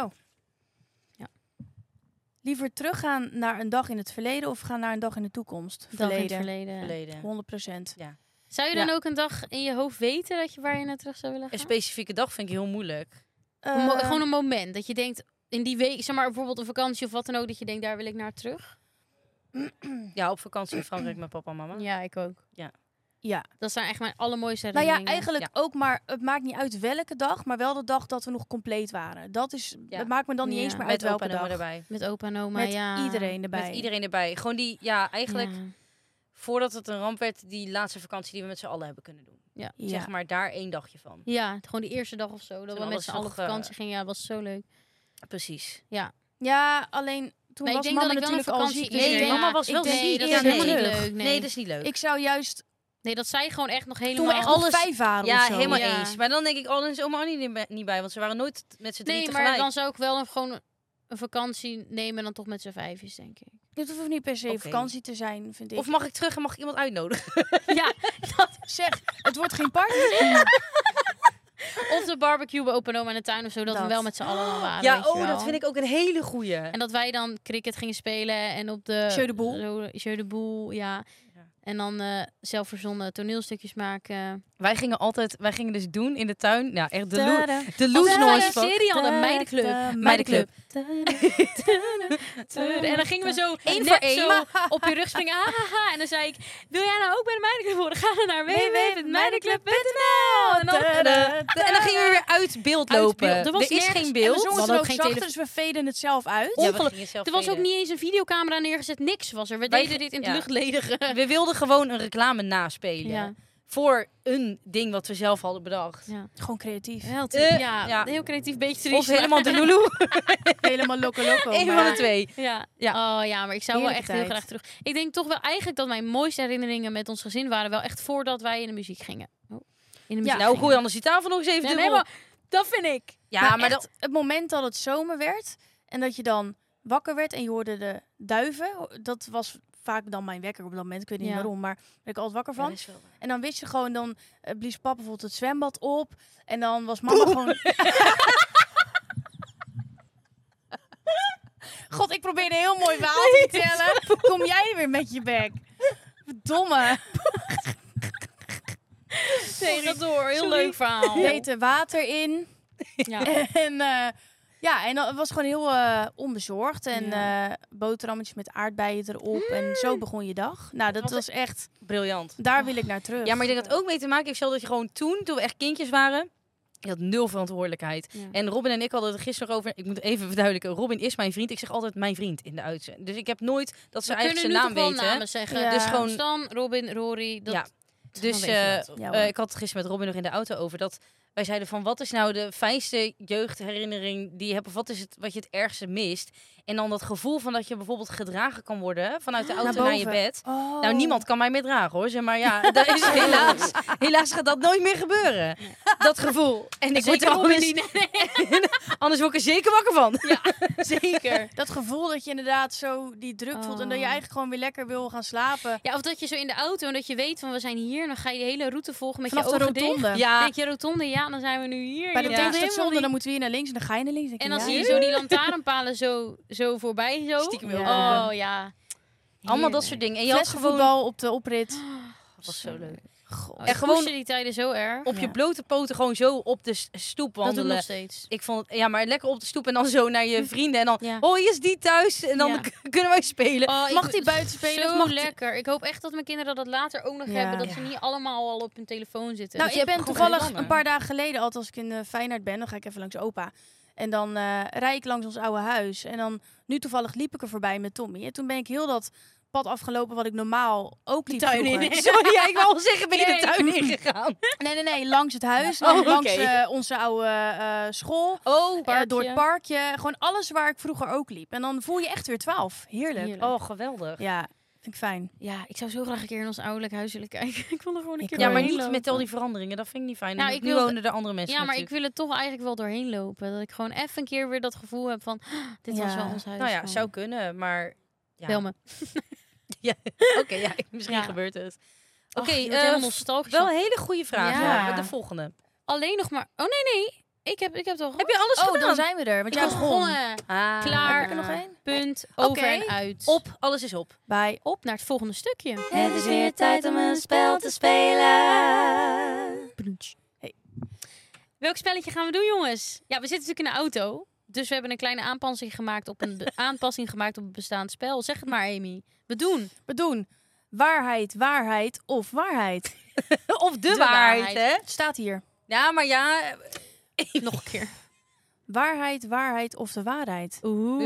Liever teruggaan naar een dag in het verleden of gaan naar een dag in de toekomst? Dag in het Verleden. verleden. Verleden. honderd procent. Zou je dan Ja. ook een dag in je hoofd weten dat je waar je naar terug zou willen gaan? Een specifieke dag vind ik heel moeilijk. Een mo- Eh, gewoon een moment dat je denkt in die week, zeg maar bijvoorbeeld een vakantie of wat dan ook, dat je denkt daar wil ik naar terug. Ja, op vakantie in Frankrijk met papa en mama. Ja, ik ook. ja. Dat zijn echt mijn allermooiste Nou ja, herinneringen. eigenlijk ook, maar het maakt niet uit welke dag, maar wel de dag dat we nog compleet waren. Dat is, Ja. het maakt me dan niet Ja. eens meer uit Met opa welke en oma dag. erbij. Met opa en oma, Met ja. iedereen erbij. Met iedereen erbij. Gewoon die, ja, eigenlijk Ja. voordat het een ramp werd, die laatste vakantie die we met z'n allen hebben kunnen doen. Ja. Ja. Zeg maar daar één dagje van. Ja, gewoon die eerste dag of zo. Dat Toen we met alles z'n allen op nog, eh, vakantie gingen. Ja, dat was zo leuk. Precies. Ja, alleen toen Maar ik was denk mama dat ik wel een natuurlijk al vakantie... ziek. dus Nee, ik denk- mama was ik wel denk- ziek. Nee, dat Ja, is nee. helemaal niet terug. leuk. Nee. Nee, dat is niet leuk. Ik zou juist, nee, dat zij gewoon echt nog helemaal... toen we echt nog alles- vijf waren Ja, of zo. helemaal Ja. eens. Maar dan denk ik, oh, dan is oma Annie niet bij- niet bij, want ze waren nooit met z'n drie Nee, maar tegelijk. dan zou ik wel een, gewoon een vakantie nemen en dan toch met z'n vijfjes, denk ik. Dit hoeft niet per se Oké. vakantie te zijn, vind ik. Of mag ik terug en mag ik iemand uitnodigen? Ja, zeg, het wordt geen party. of de barbecue bij opa en oma in de tuin of zo, dat, Dat. we wel met z'n allen dan waren. ja, weet je oh, wel. dat vind ik ook een hele goeie. En dat wij dan cricket gingen spelen en op de... Jeu de boel. Zo, Jeu de boel, ja. Ja. En dan eh zelf verzonnen toneelstukjes maken. Wij gingen altijd, wij gingen dus doen in de tuin. Nou, echt de, lo Tada. de Als loose wij noise een van... serie hadden, Meidenclub. Tada. Meidenclub. En dan gingen we zo Eén net voor één. zo op je rug springen. Ah, ha, ha. En dan zei ik, wil jij nou ook bij de Meidenclub worden? Ga dan naar w w w punt meidenclub punt n l. En dan... En dan gingen we weer uit beeld Uit lopen. beeld. Er was is nergens- geen En we beeld. zongen hadden er ook ook geen zachter, tele- dus we veden het zelf uit. Ja, we Ongeluk- gingen zelf Er was ook veden. niet eens een videocamera neergezet. Niks was er. We Wij deden ge- dit in het ja. luchtledige. We wilden gewoon een reclame naspelen. Ja. Voor een ding wat we zelf hadden bedacht. Ja. Gewoon creatief. Heel, Eh, ja, ja. heel creatief, beetje triest. Of helemaal de Lulu. Helemaal loco loco. Eén maar- van de twee. Ja. Ja. Oh ja, maar ik zou wel Heerlijke echt heel tijd. graag terug. Ik denk toch wel eigenlijk dat mijn mooiste herinneringen met ons gezin waren wel echt voordat wij in de muziek gingen. Oh. In de Ja. muziek. Nou, gooi anders die tafel nog eens even Ja, dubbel nee, op. maar dat vind ik. Ja, maar, maar echt, dat... het moment dat het zomer werd en dat je dan wakker werd en je hoorde de duiven, dat was vaak dan mijn wekker op dat moment. Ik weet niet Ja. waarom, maar daar ben ik altijd wakker Ja, van. dat is wel waar. En dan wist je gewoon, dan uh, blies papa bijvoorbeeld het zwembad op en dan was mama gewoon... God, ik probeer een heel mooi verhaal te vertellen. Kom jij weer met je bek? Verdomme. Nee, ga door. Heel Sorry. leuk verhaal. Hete water in. Ja. En uh, ja, en dat was gewoon heel uh, onbezorgd. En Ja. uh, boterhammetjes met aardbeien erop. En zo begon je dag. Nou, dat Wat was echt... Briljant. Daar wil ik naar terug. Ja, maar ik denk dat ook mee te maken heeft, Charlotte, dat je gewoon toen, toen we echt kindjes waren, je had nul verantwoordelijkheid. Ja. En Robin en ik hadden het er gisteren over. Ik moet even verduidelijken. Robin is mijn vriend. Ik zeg altijd mijn vriend in de uitzending. Dus ik heb nooit dat ze We eigenlijk kunnen zijn nu naam toch wel weten. namen zeggen. Ja. Dus gewoon- Stan, Robin, Rory. Dat, Ja. dan Dus weet je eh, dat. Ja, eh, hoor. ik had het gisteren met Robin nog in de auto over dat wij zeiden van wat is nou de fijnste jeugdherinnering die je hebt of wat is het wat je het ergste mist? En dan dat gevoel van dat je bijvoorbeeld gedragen kan worden vanuit de auto naar, je boven. bed. Oh. Nou, niemand kan mij meer dragen hoor. Zeg maar ja, dat is helaas, helaas gaat dat nooit meer gebeuren. Dat gevoel. En ik word Zeker er Robin anders, niet. Nee, nee. anders word ik er zeker wakker van. Zeker. Dat gevoel dat je inderdaad zo die druk voelt. En dat je Oh. eigenlijk gewoon weer lekker wil gaan slapen. Ja, of dat je zo in de auto en dat je weet van we zijn hier. Dan ga je de hele route volgen met Vanaf je de ogen dicht. rotonde. Ja, Denk je rotonde, ja, dan zijn we nu hier. Bij Je de bent tankstation, helemaal en dan niet- moeten we hier naar links en dan ga je naar links. En dan ja, zie je ja. zo die lantaarnpalen zo, zo voorbij. Zo. Stiekem weer Oh open. ja. allemaal dat Heerlijk. soort dingen. En je had gewoon... Flessenvoetbal op de oprit. Dat was zo leuk. God. Oh, En ik gewoon pushte die tijden zo erg. Op je Ja. blote poten gewoon zo op de s- stoep Dat doe ik wandelen. nog steeds. Ik vond het, ja, maar lekker op de stoep en dan zo naar je vrienden. En dan, Ja. oh, hier is die thuis. En dan Ja. k- kunnen wij spelen. Oh, ik- Mag die buiten spelen? Zo Of mag die- lekker. Ik hoop echt dat mijn kinderen dat later ook nog Ja. hebben. Dat Ja. ze niet allemaal al op hun telefoon zitten. Nou, je ik hebt ben gewoon toevallig geen plannen. een paar dagen geleden, altijd als ik in uh, Feyenoord ben, dan ga ik even langs opa. En dan uh, rijd ik langs ons oude huis. En dan, nu toevallig liep ik er voorbij met Tommy. En toen ben ik heel dat pad afgelopen wat ik normaal ook liep tuin in. vroeger. Sorry, ja, ik wou wel zeggen, ben je Nee. de tuin ingegaan? Nee, nee, nee, langs het huis. Oh, langs oké. uh, onze oude uh, school. Oh, uh, Parkje. door het parkje. Gewoon alles waar ik vroeger ook liep. En dan voel je echt weer twaalf. Heerlijk. Heerlijk. oh, geweldig. Ja, vind ik fijn. Ja, ik zou zo graag een keer in ons ouderlijk huis willen kijken. Ik wil er gewoon een Ik keer Ja, maar ook. doorheen niet met lopen. al die veranderingen. Dat vind ik niet fijn. Nou, Nu- ik nu wil- wonen er andere mensen Ja, maar ik natuurlijk. wil er toch eigenlijk wel doorheen lopen. Dat ik gewoon even een keer weer dat gevoel heb van... "Ah, dit was Ja. wel ons huis. Nou ja, gewoon." zou kunnen, maar... Ja. Bel me. Oké, ja, misschien Ja. gebeurt het. Oké, Oké, okay, eh, helemaal nostalgisch. wel een hele goede vraag. Ja. Ja. De volgende. Alleen nog maar... Oh nee, nee. Ik heb, ik heb toch... Heb je alles Oh, gedaan? dan zijn we er. Want ik jij heb begon. begonnen. Ah. Klaar. Heb ik er nog één? Punt. Oké. Over en uit. Op, alles is op. Bij Op naar het volgende stukje. Het is weer tijd om een spel te spelen. Hey. Welk spelletje gaan we doen, jongens? Ja, we zitten natuurlijk in de auto. Dus we hebben een kleine aanpassing gemaakt op een be- aanpassing gemaakt op een bestaand spel. Zeg het maar, Amy. We doen. we doen waarheid, waarheid of waarheid. Of de, De waarheid, waarheid. hè? Het staat hier. Ja, maar ja... Nog een keer. Waarheid, waarheid of de waarheid. Oeh.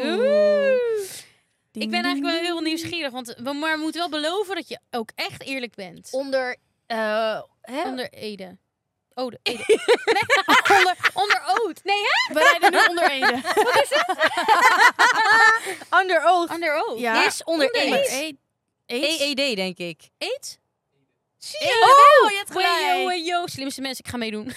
Ding, Ik ben eigenlijk wel ding, heel ding. nieuwsgierig. Want we maar moeten wel beloven dat je ook echt eerlijk bent. Onder... eh, hè? Onder Ede. Ode. Ede. Nee, onder, onder oud. Nee, hè? We rijden nu onder Ede. Under oath. Onder oud. Ja. Is onder Onder eet. eet. E Eet. E D, denk ik. Eet? Oh, je hebt Hey, yo, gelijk. hey, yo. Slimste mensen, ik ga meedoen.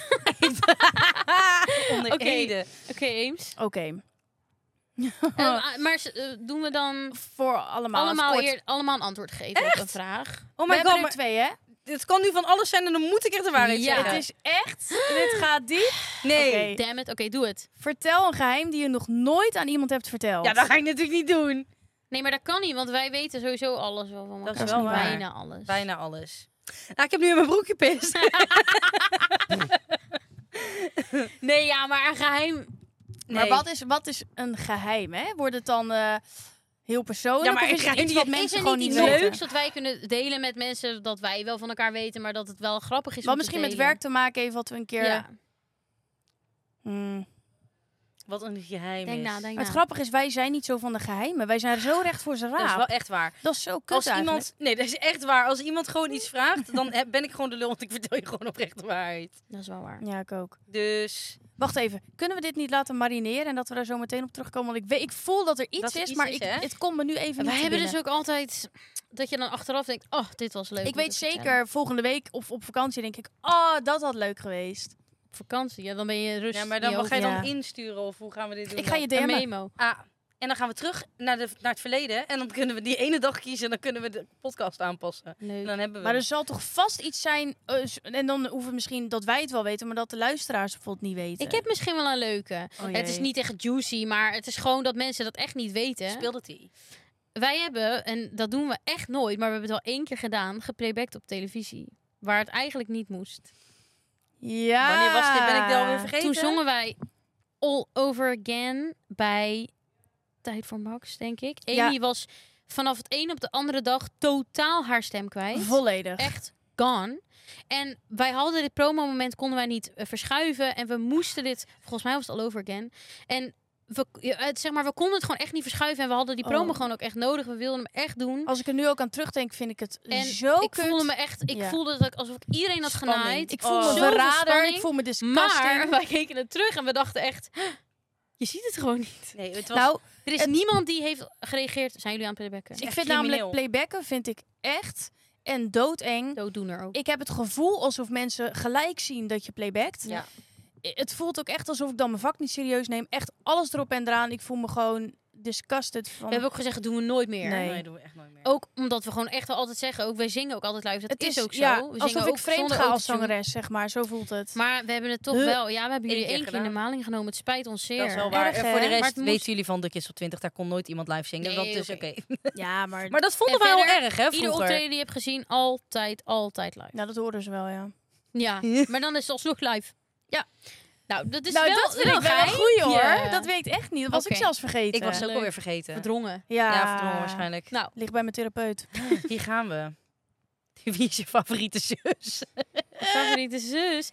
Onder Oké. Ede. Oké, Eems. Oké. En, ah, maar eh, doen we dan Voor allemaal. allemaal, kort. eer, allemaal een antwoord geven op een vraag? Oh We my hebben god, er maar twee, hè? dit kan nu van alles zijn en dan moet ik echt de waarheid Ja. zeggen. Het is echt. Dit gaat diep. Nee. Oké. Damn it. Oké, doe het. Vertel een geheim die je nog nooit aan iemand hebt verteld. Ja, dat ga ik natuurlijk niet doen. Nee, maar dat kan niet, want wij weten sowieso alles wel van Dat is elkaar. wel waar. Bijna alles. Bijna alles. Nou, ik heb nu in mijn broek gepist. Nee, ja, maar een geheim... Maar wat is, wat is een geheim, hè? Wordt het dan eh, heel persoonlijk? Ja, maar of een is het geheim iets wat die- mensen Is er gewoon niet niet iets weten? leuks dat wij kunnen delen met mensen dat wij wel van elkaar weten, maar dat het wel grappig is Wat om misschien te met delen? werk te maken heeft, wat we een keer... Ja. Hmm. Wat een geheim Denk is. na, denk Maar na. het grappige is, wij zijn niet zo van de geheimen. Wij zijn zo recht voor zijn Dat is raap. wel echt waar. Dat is zo kut Als eigenlijk. iemand, nee, dat is echt waar. Als iemand gewoon iets vraagt, dan heb- ben ik gewoon de lul. Want ik vertel je gewoon oprecht de waarheid. Dat is wel waar. Ja, ik ook. Dus Wacht even. Kunnen we dit niet laten marineren en dat we daar zo meteen op terugkomen? Want ik, weet, ik voel dat er iets Dat er is, iets maar is, ik, hè? het komt me nu even En niet wij te hebben binnen. dus ook altijd dat je dan achteraf denkt, oh, dit was leuk. Ik om weet te zeker, vertellen. volgende week of op vakantie denk ik, oh, dat had leuk geweest. Op vakantie, ja, dan ben je rustig. ja, maar dan, wat ga je dan Ja. insturen of hoe gaan we dit doen? Ik ga je dan? een D M'en. memo. Ah, en dan gaan we terug naar, de, naar het verleden. En dan kunnen we die ene dag kiezen. En dan kunnen we de podcast aanpassen. Leuk. En dan hebben we... Maar er zal toch vast iets zijn, eh, s- en dan hoeven we misschien dat wij het wel weten, maar dat de luisteraars bijvoorbeeld niet weten. Ik heb misschien wel een leuke. Oh, het is jee. niet echt juicy, maar het is gewoon dat mensen dat echt niet weten. Speelde die? Wij hebben, en dat doen we echt nooit, maar we hebben het al één keer gedaan, geplaybacked op televisie. Waar het eigenlijk niet moest. Ja. Wanneer was dit? Ben ik dit alweer vergeten? Toen zongen wij All Over Again bij Tijd voor Max, denk ik. Ja. Amy was vanaf het een op de andere dag totaal haar stem kwijt. Volledig. Echt gone. En wij hadden dit promo-moment, konden wij niet eh, verschuiven. En we moesten dit, volgens mij was het All Over Again. En we, ja, het, zeg maar, we konden het gewoon echt niet verschuiven. En we hadden die promo Oh. gewoon ook echt nodig. We wilden hem echt doen. Als ik er nu ook aan terugdenk, vind ik het En zo ik kut. voelde me echt, ik Ja. voelde dat ik alsof ik iedereen had Spanning. genaaid. Ik voel Oh. me Zoveel verrader, spanning. ik voel me disgusting. Maar wij keken het terug en we dachten echt, je ziet het gewoon niet. Nee, het was... Nou, Er is Het- niemand die heeft gereageerd. Zijn jullie aan het playbacken? ik echt vind crimineel. namelijk playbacken vind ik echt en doodeng. Dooddoener ook. Ik heb het gevoel alsof mensen gelijk zien dat je playbackt. Ja. Het voelt ook echt alsof ik dan mijn vak niet serieus neem. Echt alles erop en eraan. Ik voel me gewoon disgusted van. We hebben ook gezegd, dat doen we nooit meer. Nee. Nee, doen we echt nooit meer. Ook omdat we gewoon echt wel altijd zeggen, ook wij zingen ook altijd live. Dat het is, ook zo. ja, We zingen alsof ook ik vreemd zonder ga als autotune. zangeres, zeg maar. Zo voelt het. Maar we hebben het toch Huh. wel. Ja, we hebben Eén jullie keer één keer in de gedaan. maling genomen. Het spijt ons zeer. Dat is wel waar. Erg, en hè? voor de Maar rest het moest- weten jullie van de Kids op twintig, daar kon nooit iemand live zingen. Nee, dat is oké. oké. ja, maar, Maar dat vonden En wij wel verder, erg, hè, Ieder vroeger. optreden die je hebt gezien, altijd, altijd live. nou, dat horen ze wel, ja. Ja, maar dan is het alsnog live. Ja. Nou, dat is nou, wel, dat vind ik wel een geheim. goeie, hoor. Ja. Dat weet ik echt niet. Dat was Oké. ik zelfs vergeten. Ik was het ook Leuk. alweer vergeten. Verdrongen. Ja, Ja, verdrongen waarschijnlijk. Nou, Ligt bij mijn therapeut. Hier gaan we. Wie is je favoriete zus? favoriete zus.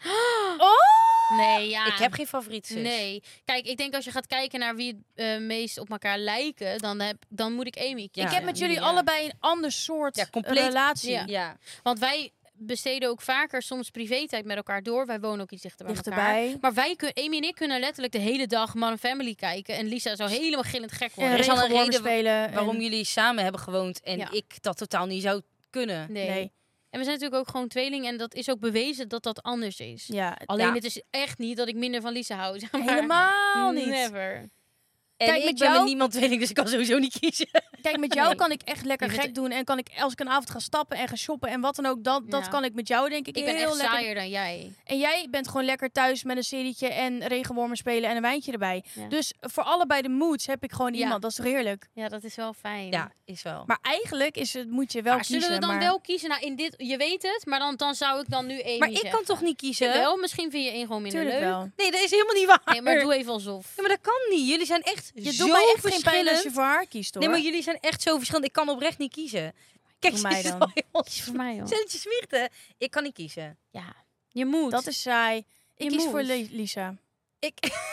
Oh! Nee, ja. Ik heb geen favoriete zus. Nee. Kijk, ik denk als je gaat kijken naar wie het eh, meest op elkaar lijken, dan, heb, dan moet ik Amy Ja, ik heb met jullie ja. allebei een ander soort Ja, compleet. relatie. Ja. Ja. Want wij besteden ook vaker soms privé-tijd met elkaar door. Wij wonen ook iets dichter bij elkaar. Dichterbij. Maar wij kun, Amy en ik kunnen letterlijk de hele dag Modern Family kijken. En Lisa zou helemaal gillend gek En worden. Er is al een regenwormen reden spelen. Waarom en- jullie samen hebben gewoond en Ja. ik dat totaal niet zou kunnen. Nee. Nee. En we zijn natuurlijk ook gewoon tweelingen. En dat is ook bewezen dat dat anders is. Ja, Alleen Ja. het is echt niet dat ik minder van Lisa hou. zeg maar. helemaal niet. Never. En Kijk, ik met ben jou- met niemand tweeling, dus ik kan sowieso niet kiezen. Kijk, met jou Nee. kan ik echt lekker Je bent- gek doen. En kan ik, als ik een avond ga stappen en ga shoppen en wat dan ook, dat, dat Ja. kan ik met jou denk ik, Ik ben heel echt lekker. saaier dan jij. En jij bent gewoon lekker thuis met een serietje en regenwormen spelen en een wijntje erbij. Ja. Dus voor allebei de moods heb ik gewoon Ja. iemand. Dat is toch heerlijk? Ja, dat is wel fijn. Ja, is wel. Maar eigenlijk is het, moet je wel Maar kiezen. zullen we dan maar... wel kiezen? Nou, in dit, je weet het, maar dan, dan zou ik dan nu Amy Maar ik zeggen. kan toch niet kiezen? Wel, misschien vind je één gewoon minder Tuurlijk leuk. wel. Nee, dat is helemaal niet waar. Nee, maar doe even alsof. Ja, maar dat kan niet. Jullie zijn echt Je zo doet mij echt geen pijn verschillend. als je voor haar kiest, hoor. Nee, maar jullie zijn echt zo verschillend. Ik kan oprecht niet kiezen. Kijk, Doe ze mij is dan. wel heel Kies voor mij, hoor. Zetje smichten. Ik kan niet kiezen. Ja, je moet. Dat is saai. Ik Je kies moet. voor Le- Lisa. Ik...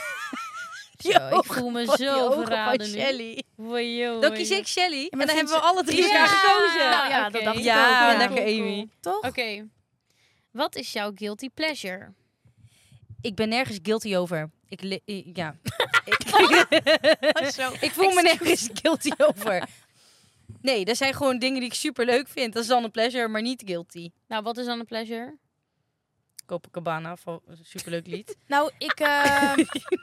Zo, ik voel me Van die zo ogen van verraden nu. Shelly. Wojo, Dan kies ik Shelly. maar en dan vindt hebben we ze- alle drie Ja. elkaar gekozen. Nou ja, oké. dat dacht ik Ja, ook. Ja. lekker Cool, Amy. Toch? Oké. Wat is jouw guilty pleasure? Ik ben nergens guilty over. Ik, li- i- ja. ik, Zo. ik voel me nergens guilty over. Nee, dat zijn gewoon dingen die ik super leuk vind. Dat is dan een pleasure, maar niet guilty. Nou, wat is dan een pleasure? Copacabana, van een superleuk lied. Nou, ik... eh,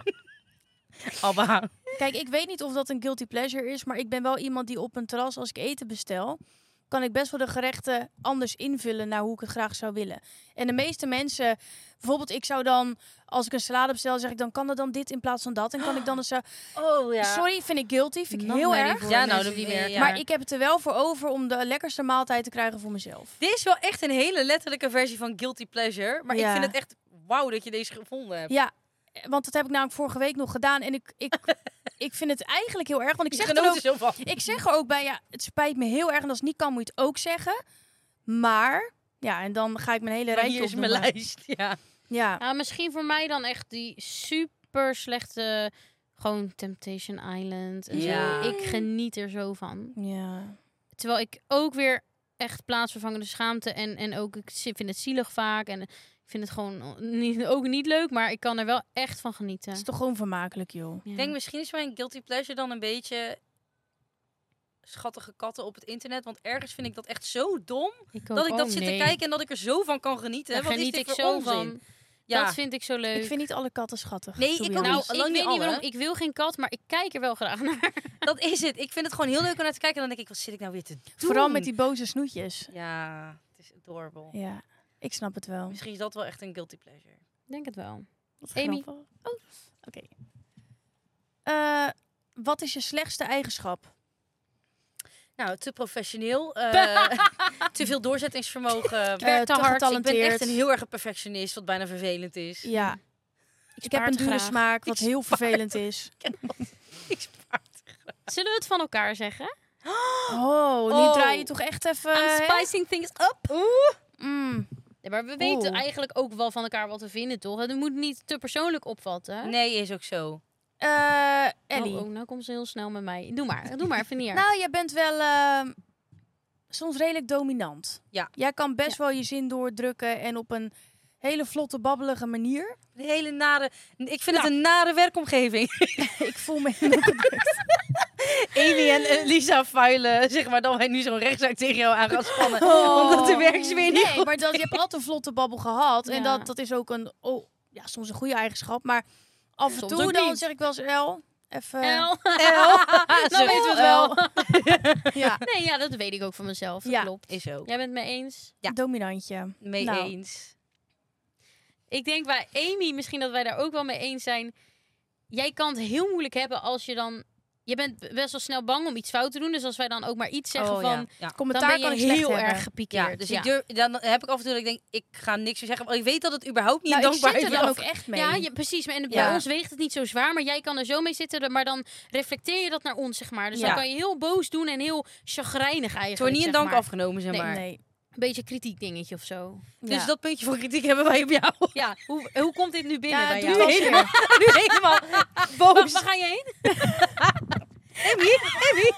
Abba. Kijk, ik weet niet of dat een guilty pleasure is, maar ik ben wel iemand die op een terras, als ik eten bestel, kan ik best wel de gerechten anders invullen naar hoe ik het graag zou willen. En de meeste mensen, bijvoorbeeld ik zou dan, als ik een salade bestel, zeg ik dan, kan er dan dit in plaats van dat? En kan ik dan eens... zo- Oh ja. Sorry, vind ik guilty, vind ik Nog heel maar erg. die voor Ja, nou, mensen dat die die- werken. ja. Maar ik heb het er wel voor over om de lekkerste maaltijd te krijgen voor mezelf. Dit is wel echt een hele letterlijke versie van guilty pleasure. Maar Ja. ik vind het echt wauw dat je deze gevonden hebt. Ja, want dat heb ik namelijk vorige week nog gedaan. En ik, ik, ik vind het eigenlijk heel erg, want ik Ik zeg genoot dan er ook... zo van. Ik zeg er ook bij, ja, het spijt me heel erg. En als het niet kan, moet je het ook zeggen. Maar, ja, en dan ga ik mijn hele Maar rijtje hier is mijn opnoemen. lijst. Ja. Ja, Nou, misschien voor mij dan echt die super slechte Gewoon Temptation Island en Ja. zo. Ik geniet er zo van. Ja. Terwijl ik ook weer echt plaatsvervangende schaamte en, en ook ik vind het zielig vaak en ik vind het gewoon niet, ook niet leuk, maar ik kan er wel echt van genieten. Het is toch gewoon vermakelijk, joh. Ja. Ik denk misschien is mijn guilty pleasure dan een beetje schattige katten op het internet. Want ergens vind ik dat echt zo dom. ik ook. Dat ik dat Oh, zit nee. te kijken en dat ik er zo van kan genieten. Daar Wat geniet is dit ik voor zo onzin? van. Ja. Dat vind ik zo leuk. Ik vind niet alle katten schattig. Nee, to ik be ook honest. nou, Lang ik niet weet niet alle. waarom. Ik wil geen kat, maar ik kijk er wel graag naar. Dat is het. Ik vind het gewoon heel leuk om naar te kijken. En dan denk ik, wat zit ik nou weer te doen? Vooral met die boze snoetjes. Ja, het is adorable. Ja, ik snap het wel. Misschien is dat wel echt een guilty pleasure. Ik denk het wel. Wat Amy. grappig. Oh, oké. Eh, wat is je slechtste eigenschap? Nou, te professioneel. eh, te veel doorzettingsvermogen. Eh, te hard. Ik ben getalenteerd. echt een heel erg een perfectionist, wat bijna vervelend is. Ja, ik, spaar heb een het dure graag. smaak, wat Ik heel spaar vervelend is. Ik spaar het. Zullen we het van elkaar zeggen? Oh, nu Oh. draai je toch echt even... I'm hè? spicing things up. Mm. Ja, maar we weten Oeh. eigenlijk ook wel van elkaar wat we vinden, toch? Het moet niet te persoonlijk opvatten. Nee, is ook zo. Eh, Ellie. Oh, oh, nou komt ze heel snel met mij. Doe maar, doe maar even neer. Nou, jij bent wel ehm, soms redelijk dominant. Ja. Jij kan best wel je zin doordrukken en op een hele vlotte, babbelige manier. Een hele nare... Ik vind Nou. het een nare werkomgeving. Ik voel me helemaal gedrukt. Amy en eh, Lisa vuilen, zeg maar, dat wij nu zo'n rechtszaak tegen jou aan gaan spannen. Oh. Omdat de werksfeer niet Nee, goed maar dat, je hebt altijd een vlotte babbel gehad. En Ja. dat, dat is ook een, oh, ja, soms een goede eigenschap. Maar af en Soms toe ook dan niet. zeg ik wel eens, El, even... El. El. Nou weten we het wel. Ja, Nee, ja, dat weet ik ook van mezelf. Dat Ja. klopt. Is zo. Jij bent het mee eens? Ja. dominantje. Mee Nou. eens. Ik denk bij Amy, misschien dat wij daar ook wel mee eens zijn. Jij kan het heel moeilijk hebben als je dan... Je bent best wel snel bang om iets fout te doen. Dus als wij dan ook maar iets zeggen Oh, van... ja. Ja. Commentaar dan ben kan je ik slecht heel hebben. erg gepikeerd. Ja, dus Ik durf, dan heb ik af en toe dat ik denk, ik ga niks meer zeggen. Want ik weet dat het überhaupt niet Nou, ik dankbaar zit is. er dan ook echt mee. Ja, je, precies. Maar en Ja. bij ons weegt het niet zo zwaar, maar jij kan er zo mee zitten. Maar dan reflecteer je dat naar ons, zeg maar. Dus Ja. dan kan je heel boos doen en heel chagrijnig eigenlijk. Het wordt niet in zeg dank maar. afgenomen, zeg Nee, maar. Nee. Een beetje kritiek dingetje of zo. Dus Ja. dat puntje van kritiek hebben wij op jou. Ja, hoe, hoe komt dit nu binnen Ja, bij doe jou? het wel helemaal, nu helemaal Waar, boos. waar ga je heen? Emmy, Emmy.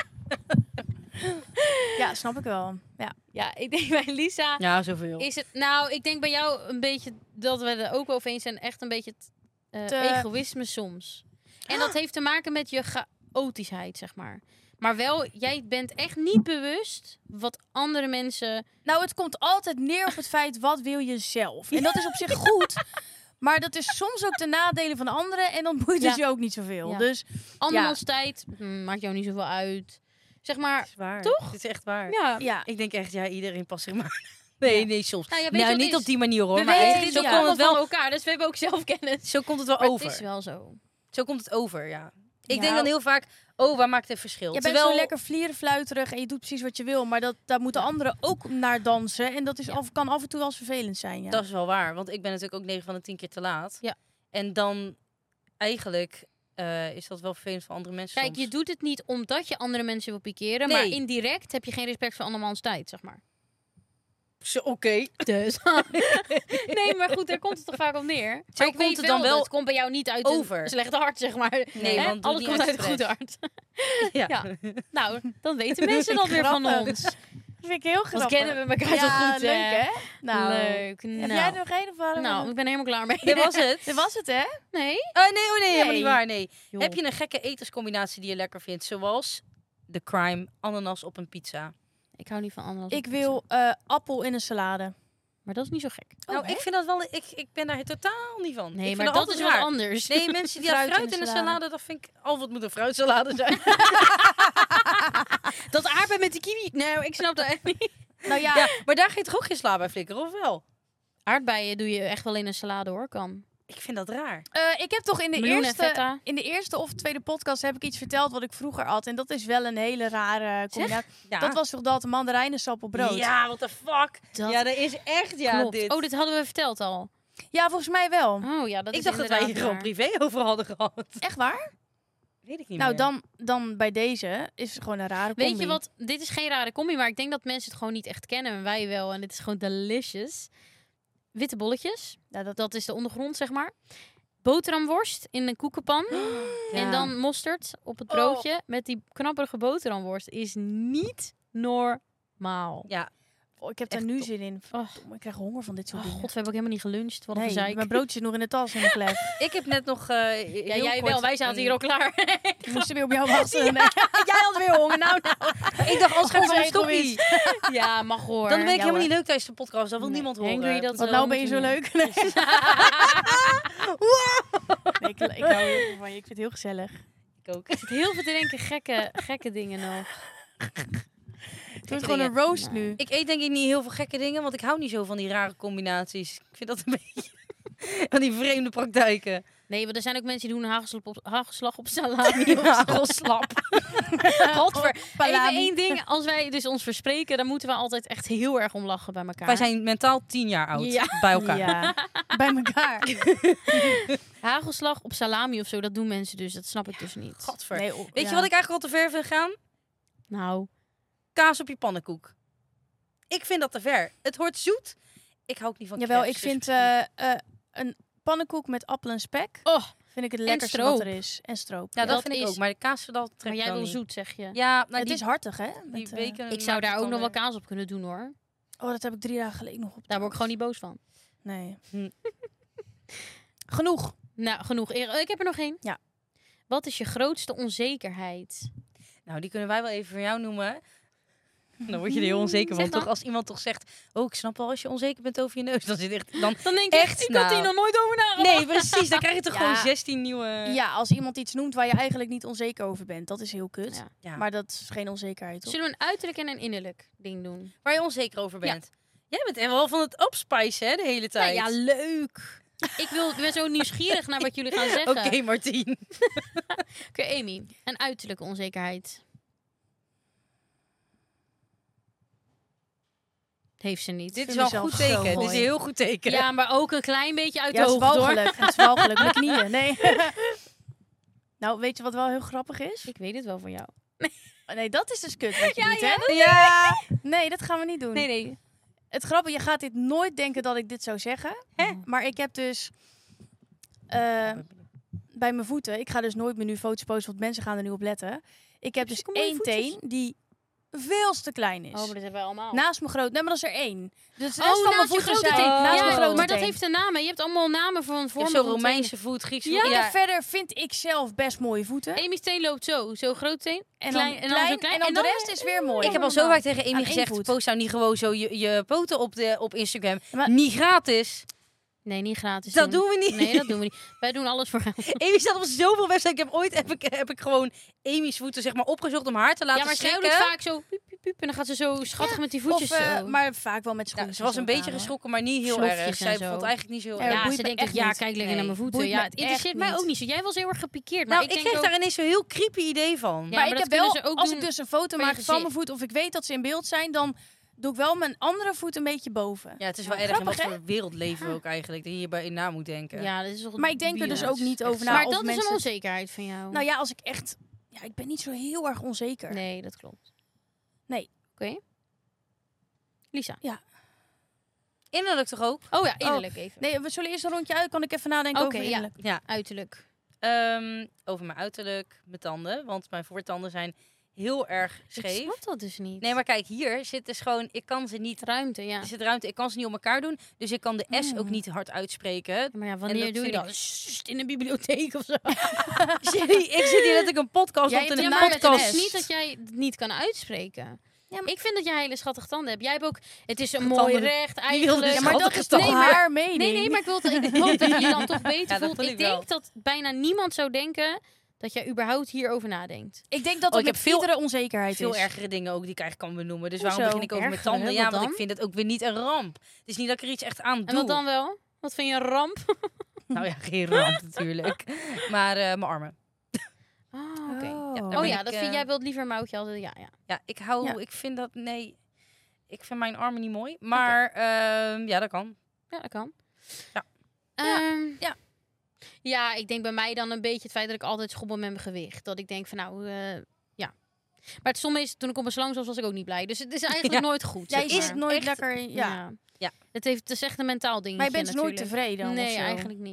Ja, snap ik wel. Ja. Ja, ik denk bij Lisa Ja, zoveel. is het... Nou, ik denk bij jou een beetje dat we er ook over eens zijn. Echt een beetje het eh, Te- egoïsme soms. En dat heeft te maken met je chaotischheid, zeg maar. Maar wel, jij bent echt niet bewust wat andere mensen... Nou, het komt altijd neer op het feit, wat wil je zelf? En dat is op zich goed. Maar dat is soms ook de nadelen van anderen. En dan boeit het Ja. je ook niet zoveel. Ja. Dus Andermans tijd hm, maakt jou niet zoveel uit. Zeg maar, Het is waar. toch? Het is echt waar. ja. ja. Ik denk echt, ja, iedereen past zich maar. Nee, Ja. nee, soms. Nou, ja, weet je Nou, wat niet het op die manier hoor. We Maar weten echt, dit zo, ja. komt het van wel, elkaar, dus we hebben ook zelfkennis. zo komt het wel Maar over. het is wel zo. Zo komt het over, ja. Ik Ja. denk dan heel vaak, oh, waar maakt het verschil? Je bent Terwijl, zo lekker vlierenfluiterig en je doet precies wat je wil. Maar dat, daar moeten anderen ook naar dansen. En dat is Ja. af, kan af en toe wel eens vervelend zijn. Ja. Dat is wel waar, want ik ben natuurlijk ook negen van de tien keer te laat. Ja. En dan eigenlijk eh, is dat wel vervelend voor andere mensen Kijk, je soms. doet het niet omdat je andere mensen wil pikeren. Nee. Maar indirect heb je geen respect voor andermans tijd, zeg maar. Zo, Oké. Dus. Nee, maar goed, daar komt het toch vaak op neer. Maar Zo ik komt weet het wel, dan wel dat het komt bij jou niet uit over. een slecht hart, zeg maar. Nee, Hè? want doe alles niet komt uit uit een goed stress. hart. Ja. Ja. Nou, dan weten mensen dat weer van Grappig. ons. Dat vind ik heel grappig. Want kennen we elkaar ja, zo goed, leuk hè? hè? Nou, Leuk. Heb Nou. jij er nog een of andere? Nou, ik ben er helemaal klaar mee. Dit was het. Dit was het hè? Nee? Oh nee, oh nee, helemaal Nee. niet waar, nee. Joh. Heb je een gekke etenscombinatie die je lekker vindt? Zoals de crime ananas op een pizza. Ik hou niet van ananas. Ik op wil eh, appel in een salade. pizza. Maar dat is niet zo gek. nou, ik vind dat wel... Ik, ik ben daar totaal niet van. Nee, ik maar vind dat altijd is wat raar. anders. Nee, mensen die fruit, Fruit fruit in in de een salade, dat vind ik... Al wat moet een fruitsalade zijn. Dat aardbei met de kiwi. Nou, ik snap dat echt niet. Nou ja, Ja, maar daar ga je toch ook geen sla bij flikkeren, of wel? Aardbeien doe je echt wel in een salade, hoor. Kan. Ik vind dat raar. eh, ik heb toch in de, Meloen en eerste, feta. in de eerste of tweede podcast heb ik iets verteld wat ik vroeger at. En dat is wel een hele rare combinatie. Ja. Dat was toch dat mandarijnensap op brood? Ja, what the fuck? Dat Ja, dat is echt, ja, klopt. dit. Oh, dit hadden we verteld al. Ja, volgens mij wel. Oh ja, dat ik is dacht dat wij hier inderdaad gewoon raar. privé over hadden gehad. Echt waar? Weet ik niet Nou, meer. dan, dan bij deze is het gewoon een rare combi. Weet je wat? Dit is geen rare combi, maar ik denk dat mensen het gewoon niet echt kennen. En wij wel. En dit is gewoon delicious. Witte bolletjes. Ja, dat, Dat is de ondergrond, zeg maar. boterhamworst in een koekenpan. Ja. En dan mosterd op het Oh. broodje. Met die knapperige boterhamworst. Is niet normaal. Ja, Oh, ik heb daar Echt nu top. zin in. Oh. Verdomme, ik krijg honger van dit soort Oh, dingen. god, we hebben ook helemaal niet geluncht. Wat een nee, gezeik. mijn broodje zit nog in de tas in de klep. ik heb net nog... eh Ja, jij wel. Wij zaten hier al klaar. Ik moest weer op jou wachten. Nee. Jij had weer honger. Nou, nou. Ik dacht, als ga ik van een stokkie. Ja, mag hoor. Dan ben ik Ja, helemaal hoor. niet leuk tijdens de podcast. Dat wil Nee. niemand Hangry, horen. dat- Want Zo nou ben je zo moeten we leuk. Nee, nee ik, ik hou heel veel van je. Ik vind het heel gezellig. Ik ook. Ik zit heel veel te denken. Gekke, gekke dingen nog. Doe het gewoon een roast nu. Ik eet denk ik niet heel veel gekke dingen, want ik hou niet zo van die rare combinaties. Ik vind dat een beetje van die vreemde praktijken. Nee, want er zijn ook mensen die doen hagelslag op, hagelslag op salami. Of Hagelslap. Godver. Even Palami. één ding. Als wij dus ons verspreken, dan moeten we altijd echt heel erg om lachen bij elkaar. Wij zijn mentaal tien jaar oud Ja. bij elkaar. Ja, bij elkaar. Hagelslag op salami of zo, dat doen mensen dus. Dat snap ik dus niet. Gadver. Nee, oh, Weet ja. je wat ik eigenlijk al te ver vind gaan? Nou, Kaas op je pannenkoek. Ik vind dat te ver. Het hoort zoet. Ik hou ook niet van Jawel, crepes, ik dus vind misschien- eh, eh, een pannenkoek met appel en spek. oh, Vind ik het En lekkerste stroop. wat er is. En stroop. ja, dat, dat vind ik is- ook. Maar de kaas dat trek maar ik jij dan wil niet. zoet, zeg je. Ja, nou, het die, is hartig, hè? die Met, eh, bacon Ik zou maakt daar het ook dan nog wel weer- kaas op kunnen doen, hoor. oh, dat heb ik drie dagen geleden nog op. Daar word ik gewoon niet boos van. Nee. Hm. Genoeg. Nou, genoeg. Ik ik heb er nog één. Ja. Wat is je grootste onzekerheid? Nou, die kunnen wij wel even voor jou noemen. Dan word je er heel onzeker van. Zeg dan. Toch als iemand toch zegt... Oh, ik snap wel als je onzeker bent over je neus. Dan zit echt... Dan... Dan denk je Echt, echt, ik had hier nou. nog nooit over nagedacht. Nee, precies. Dan krijg je toch Ja. gewoon zestien nieuwe... Ja, als iemand iets noemt waar je eigenlijk niet onzeker over bent. Dat is heel kut. Ja. Ja. Maar dat is geen onzekerheid, toch? Zullen we een uiterlijk en een innerlijk ding doen? Waar je onzeker over bent. Jij bent echt wel van het opspicen, hè, de hele tijd. Ja, leuk. Ik, wil, ik ben zo nieuwsgierig naar wat jullie gaan zeggen. Oké, Oké, Martien. Amy. Een uiterlijke onzekerheid. Heeft ze niet. Dit is vind wel een mezelf goed zo teken. Dit is mooi. een heel goed teken. Ja, maar ook een klein beetje uit Ja, de het is hoogte, hoor. walgelijk. Het is walgelijk. Mijn knieën. Nee. Nou, weet je wat wel heel grappig is? Ik weet het wel van jou. Nee, dat is dus kut wat je Ja, doet, ja, hè? Ja. Nee, dat gaan we niet doen. Nee, nee. Het grappige, je gaat dit nooit denken dat ik dit zou zeggen. Hè? Maar ik heb dus... eh, bij mijn voeten... Ik ga dus nooit meer nu foto's posten, want mensen gaan er nu op letten. Ik heb dus Zulke mooie één voetjes. teen die veel te klein is. Oh, maar dat hebben wij allemaal. Naast mijn groot... Nee, maar dat is er één. Dus de oh, rest van mijn naast je voeten grote zijn... teen. naast Ja, mijn grote maar dat teen. heeft een naam. hè. Je hebt allemaal namen voor een Je vorm. hebt zo'n Romeinse voet, Griekse Ja, voet. en verder vind ik zelf best mooie voeten. Amy's teen loopt zo. Zo groot teen. En klein, dan en dan klein, zo klein. en dan en de dan- rest is weer mooi. Ik heb al zo vaak tegen Amy Aan één gezegd, voet. post nou niet gewoon zo je, je poten op, de, op Instagram. Maar- Niet gratis. Nee, niet gratis. Dat doen we niet. Nee, dat doen we niet. Wij doen alles voor geld. Amy staat op zoveel websites. Ik heb ooit heb ik, heb ik gewoon Amy's voeten zeg maar opgezocht om haar te laten Ja, maar zij schrikken. doet vaak zo piep, piep, piep, en dan gaat ze zo schattig met die voetjes Of, eh, zo. maar vaak wel met Ja, schoenen. ze was een beetje geschrokken, maar niet heel Slofjes erg. en Zij zo. vond het eigenlijk niet zo heel Ja, erg. dat ja, boeit ze me denkt ook, echt ja, niet. kijk lekker Nee, naar mijn voeten. boeit Ja, me het interesseert echt mij ook niet. niet zo. Jij was heel erg gepikeerd. Maar Nou, ik ik denk kreeg ook, daar ineens zo'n heel creepy idee van. Ja, maar maar ik dat heb kunnen wel, ze ook als doen ik dus een foto van je maak van gezicht. mijn voet, of ik weet dat ze in beeld zijn, dan doe ik wel mijn andere voet een beetje boven. Ja, het is wel Ja, erg in wat grappig, voor wereld leven we ook eigenlijk. Dat je hierbij na moet denken. ja, dat is toch Maar ik denk er dus debiel. ook niet Echt over zo. na. Maar of dat is mensen... een onzekerheid van jou. Nou ja, als ik echt... Ja, ik ben niet zo heel erg onzeker. Nee, dat klopt. Nee. Oké. Lisa. Innerlijk toch ook? Oh ja, innerlijk even. Nee, we zullen eerst een rondje uit. Kan ik even nadenken Oké, over ja. innerlijk. Ja. Uiterlijk. Ehm, over mijn uiterlijk, mijn tanden. Want mijn voortanden zijn heel erg Ik scheef. snap dat dus niet. Nee, maar kijk, hier zit dus gewoon... Ik kan ze niet... Ruimte, ja. Er zit ruimte, ik kan ze niet op elkaar doen. Dus ik kan de S Mm. ook niet hard uitspreken. Maar ja, En wanneer dat doe je vind dat? Sst, in een bibliotheek of zo. Jenny, ik zit hier letterlijk een podcast Jij op hebt en een een naam met een podcast. S. Het is niet dat jij het niet kan uitspreken. Ja, maar- Ik vind dat jij hele schattige tanden hebt. Jij hebt ook... Het is een Tanden. mooi recht, wilde eigenlijk. dus Ja, maar dat schattige is toch tanden. haar mening? Nee, nee, maar ik wil het, ik hoop dat je je dan toch beter Ja, dat voelt. vind Ik ik wel. denk dat bijna niemand zou denken dat jij überhaupt hierover nadenkt. Ik denk dat Oh, het ik met heb veel- iedere onzekerheid Veel is. ergere dingen ook die ik eigenlijk kan benoemen. Dus waarom Hoezo? begin ik over mijn Ergere? tanden? Ja, Wat want dan? ik vind het ook weer niet een ramp. Het is niet dat ik er iets echt aan doe. En wat dan wel? Wat vind je een ramp? Nou ja, geen ramp natuurlijk. Maar eh, mijn armen. Oh, oké. Oh. Ja, daar Oh ben ja, ik, dat eh, vind jij wilt liever een mouwtje altijd. Ja, ja. Ja, ik hou... Ja. Ik vind dat... Nee. Ik vind mijn armen niet mooi. Maar ehm, ja, dat kan. Ja, dat kan. Ja. Ehm, Ja. Ja, ik denk bij mij dan een beetje het feit dat ik altijd schobbel met mijn gewicht. Dat ik denk van nou, eh, ja. Maar het stomme is, toen ik op mijn slang zat, was ik ook niet blij. Dus het is eigenlijk Ja. nooit goed. Jij zeg is maar. nooit echt- lekker... Ja. Ja. Ja. Het, heeft, het is echt een mentaal ding. Maar je bent dus nooit tevreden dan, Nee, of zo? eigenlijk niet.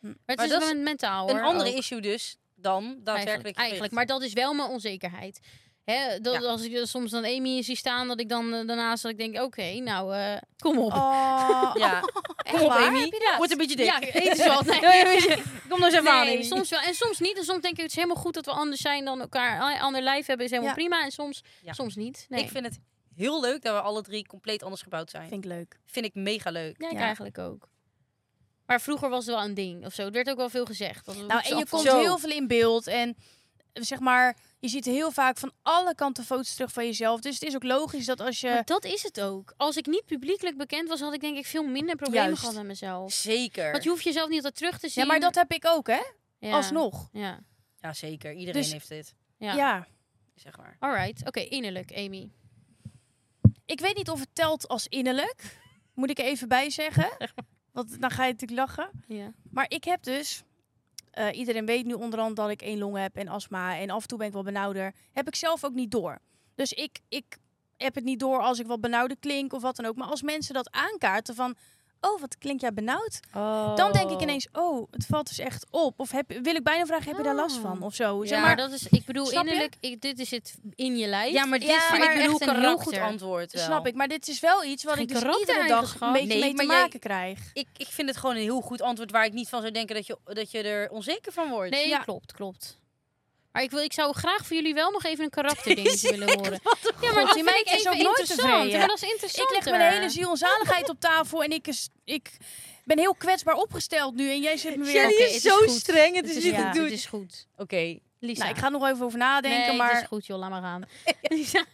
Maar het Maar is dat wel is een mentaal hoor. Een andere ook. issue dus dan daadwerkelijk Eigenlijk, eigenlijk. gewicht. Maar dat is wel mijn onzekerheid. Hè, dat, Ja. Als ik eh, soms dan Amy zie staan, dat ik dan eh, daarnaast dat ik denk, oké, nou, eh, kom op. Oh, Ja, echt kom op waar? Amy. Heb je dat? Wordt een beetje dik. Ja, ik eet dus wat. Nee. Nee, weet je, kom nou eens even aan, Nee, Amy. soms wel. En soms niet. En soms denk ik, het is helemaal goed dat we anders zijn dan elkaar. Een ander lijf hebben is helemaal Ja. prima. En soms, Ja. soms niet. Nee. Ik vind het heel leuk dat we alle drie compleet anders gebouwd zijn. Vind ik leuk. Vind ik mega leuk. Ja, ik Ja. eigenlijk ook. Maar vroeger was het wel een ding of zo. Er werd ook wel veel gezegd. Dat Nou, moet en je zo komt Zo. heel veel in beeld. En zeg maar, je ziet heel vaak van alle kanten foto's terug van jezelf. Dus het is ook logisch dat als je... Maar dat is het ook. Als ik niet publiekelijk bekend was, had ik denk ik veel minder problemen Juist. gehad met mezelf. Zeker. Want je hoeft jezelf niet altijd terug te zien. Ja, maar dat heb ik ook, hè? Ja. Alsnog. Ja. Ja, zeker. Iedereen Dus- heeft dit. Ja. Ja. Zeg maar. Alright. Oké, innerlijk, Amy. Ik weet niet of het telt als innerlijk. Moet ik er even bij zeggen. Want dan ga je natuurlijk lachen. Ja. Maar ik heb dus... eh, iedereen weet nu onderhand dat ik één long heb en astma. En af en toe ben ik wel benauwder. Heb ik zelf ook niet door. Dus ik, ik heb het niet door als ik wat benauwder klink of wat dan ook. Maar als mensen dat aankaarten van... Oh, wat klink jij benauwd? Dan denk ik ineens, oh, het valt dus echt op. Of heb, wil ik bijna vragen, heb je daar last van? Of zo. Zeg Ja, maar, maar dat is, ik bedoel, Snap je? innerlijk, ik, dit is het in je lijf. Ja, maar dit Ja, is maar maar ik bedoel echt een heel karakter. goed antwoord wel. snap ik. Maar dit is wel iets wat Geen ik dus iedere dag karaktereigenschap. een beetje Nee, mee te maar jij- maken krijg. Ik, ik vind het gewoon een heel goed antwoord waar ik niet van zou denken dat je, dat je er onzeker van wordt. Nee, Ja. klopt, klopt. Maar ik, wil, ik zou graag voor jullie wel nog even een karakterdingetje willen horen. Ja, maar God, dat die vind meid ik is even ook nooit interessant. tevreden. Maar dat is interessant. Ik leg mijn hele ziel en zaligheid op tafel en ik, is, ik ben heel kwetsbaar opgesteld nu. En jij zit me weer... Jenny Oké, is het is zo goed. streng. Het Het is is, niet ja. te doen. het is goed. Oké. Lisa. Nou, ik ga er nog even over nadenken, nee, maar... het is goed joh, laat maar gaan. Lisa.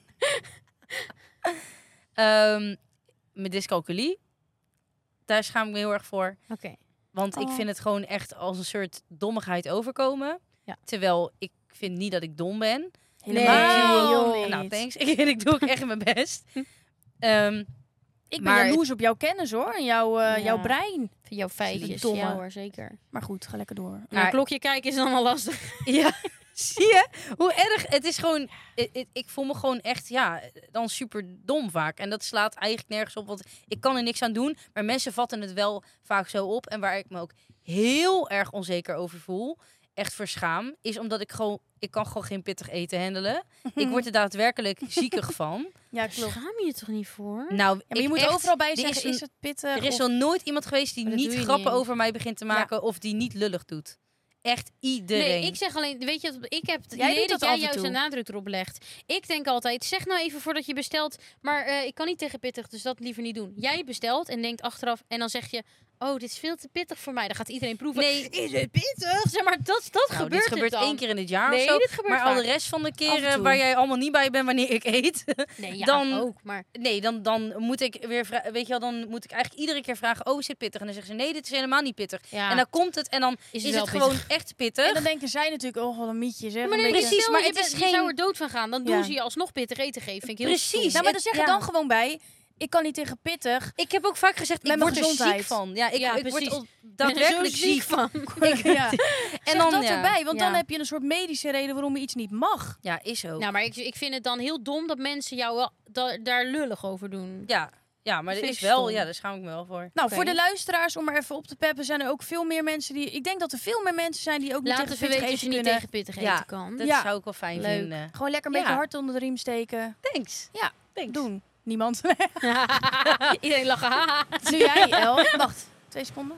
Ehm, mijn dyscalculie. Daar schaam ik me heel erg voor. Oké. Want ik Oh. vind het gewoon echt als een soort dommigheid overkomen. Ja. Terwijl ik vind niet dat ik dom ben. Helemaal joh. niet. Nou, thanks. Ik, ik doe ook echt mijn best. Ehm, Ik ben Maar- jaloers op jouw kennis hoor, en jouw, eh, Ja. jouw brein. Voor jouw feitjes. Domme. Ja hoor, zeker. Maar goed, ga lekker door. Naar Maar- een klokje kijken is dan al lastig. ja, zie je? Hoe erg. Het is gewoon... Ik, ik, ik voel me gewoon echt, ja, dan super dom vaak. En dat slaat eigenlijk nergens op, want ik kan er niks aan doen. Maar mensen vatten het wel vaak zo op. En waar ik me ook heel erg onzeker over voel, echt verschaam, is omdat ik gewoon... Ik kan gewoon geen pittig eten handelen. Ik word er daadwerkelijk ziekig van. Ja, klopt. Schaam je je toch niet voor? Nou, Ja, maar je ik moet echt- overal bij er zeggen, is is, een- het pittig? Er is of- nog nooit iemand geweest die Maar dat niet doe je grappen niet. over mij begint te maken of die niet lullig doet. Echt iedereen. Nee, ik zeg alleen, weet je, ik heb het Jij idee doet dat dat jij af en juist toe. een nadruk erop legt. Ik denk altijd, zeg nou even voordat je bestelt, maar eh, ik kan niet tegen pittig, dus dat liever niet doen. Jij bestelt en denkt achteraf en dan zeg je, oh, dit is veel te pittig voor mij. Dan gaat iedereen proeven. Nee, Is het pittig? Zeg maar, dat, dat nou, gebeurt dit het gebeurt dan. één keer in het jaar Nee, of zo. dit gebeurt Maar al de vaak. rest van de Af en keren toe. waar jij allemaal niet bij bent wanneer ik eet, Nee, ja, dan- ook, maar... nee, dan, dan moet ik weer vra- weet je wel, dan moet ik eigenlijk iedere keer vragen, oh, is dit pittig? En dan zeggen ze, nee, dit is helemaal niet pittig. Ja, En dan komt het en dan is is wel het gewoon pittig. echt pittig. En dan denken zij natuurlijk, oh, wat een mietje zeg. Maar een nee, beetje- precies, stel, maar je het is bent- je geen- zou er dood van gaan. Dan doen Ja. ze je alsnog pittig eten geven. Vind ik heel Precies. stom. Nou, maar dan het- zeg er ja. dan gewoon bij, ik kan niet tegen pittig. Ik heb ook vaak gezegd, Met ik mijn word er gezondheid. ziek van. Ja, ik, Ja, ik word precies. al Ik ben er daadwerkelijk zo ziek ziek. van. Ja. En Zeg dan, dat ja. erbij, want Ja. dan heb je een soort medische reden waarom je iets niet mag. Ja, is ook. Nou, maar ik, ik vind het dan heel dom dat mensen jou wel da- daar lullig over doen. Ja, ja, maar er Vind is ik wel, stom. ja, daar schaam ik me wel voor. Nou, Oké. voor de luisteraars, om er even op te peppen, zijn er ook veel meer mensen die... Ik denk dat er veel meer mensen zijn die ook niet Laat tegen even pittig weten als je eten niet kunnen. tegen pittig Ja, eten kan. Dat Ja. zou ik wel fijn Leuk. vinden. Gewoon lekker een Ja. beetje hard onder de riem steken. Thanks. Ja, Thanks. doen. Niemand. Iedereen lachen. haha. Doe jij, El? Wacht, twee seconden.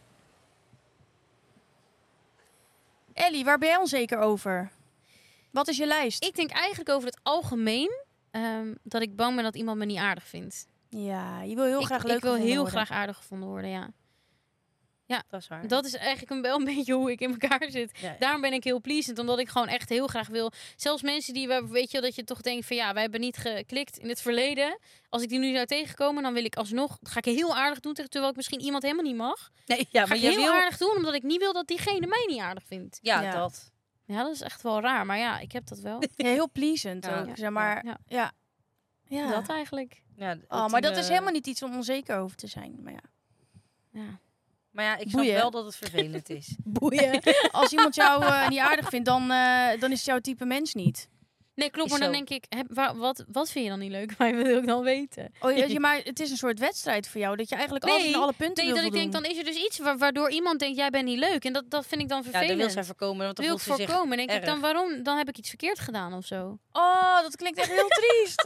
Ellie, waar ben jij onzeker over? Wat is je lijst? Ik denk eigenlijk over het algemeen ehm, dat ik bang ben dat iemand me niet aardig vindt. Ja, je wil heel ik, graag leuk ik wil gevonden heel worden. graag aardig gevonden worden, ja. Dat is waar. Dat is eigenlijk een, wel een beetje hoe ik in elkaar zit. Ja. Daarom ben ik heel pleasend, omdat ik gewoon echt heel graag wil. Zelfs mensen die, we- weet je, dat je toch denkt van ja, wij hebben niet geklikt in het verleden. Als ik die nu zou tegenkomen, dan wil ik alsnog, ga ik heel aardig doen, terwijl ik misschien iemand helemaal niet mag. Nee, ja, Ga maar ik je heel wil... aardig doen, omdat ik niet wil dat diegene mij niet aardig vindt. Ja, Ja. dat. Ja, dat is echt wel raar, maar ja, ik heb dat wel. Ja, heel pleasant Ja. ook, Ja. zeg maar. Ja. Ja. Ja. Dat eigenlijk. Ja, de Oh, maar ultieme- dat is helemaal niet iets om onzeker over te zijn. Maar ja. Ja. Maar ja, ik snap Boeien. wel dat het vervelend is. Boeien. Als iemand jou eh, niet aardig vindt, dan, eh, dan is het jouw type mens niet. Nee, klopt. Is Maar dan zo. denk ik, heb, waar, wat, wat vind je dan niet leuk? Maar wil ik dan weten. Oh, ja, ja, maar het is een soort wedstrijd voor jou. Dat je eigenlijk Nee, altijd naar alle punten Nee, wil dat ik denk, voldoen. dan is er dus iets wa- waardoor iemand denkt, jij bent niet leuk. En dat, dat vind ik dan Ja, vervelend. dat wil zij voorkomen. Want dan wil ik voelt ze zich voorkomen. denk ik erg. dan, waarom? Dan heb ik iets verkeerd gedaan of zo. Oh, dat klinkt echt heel triest.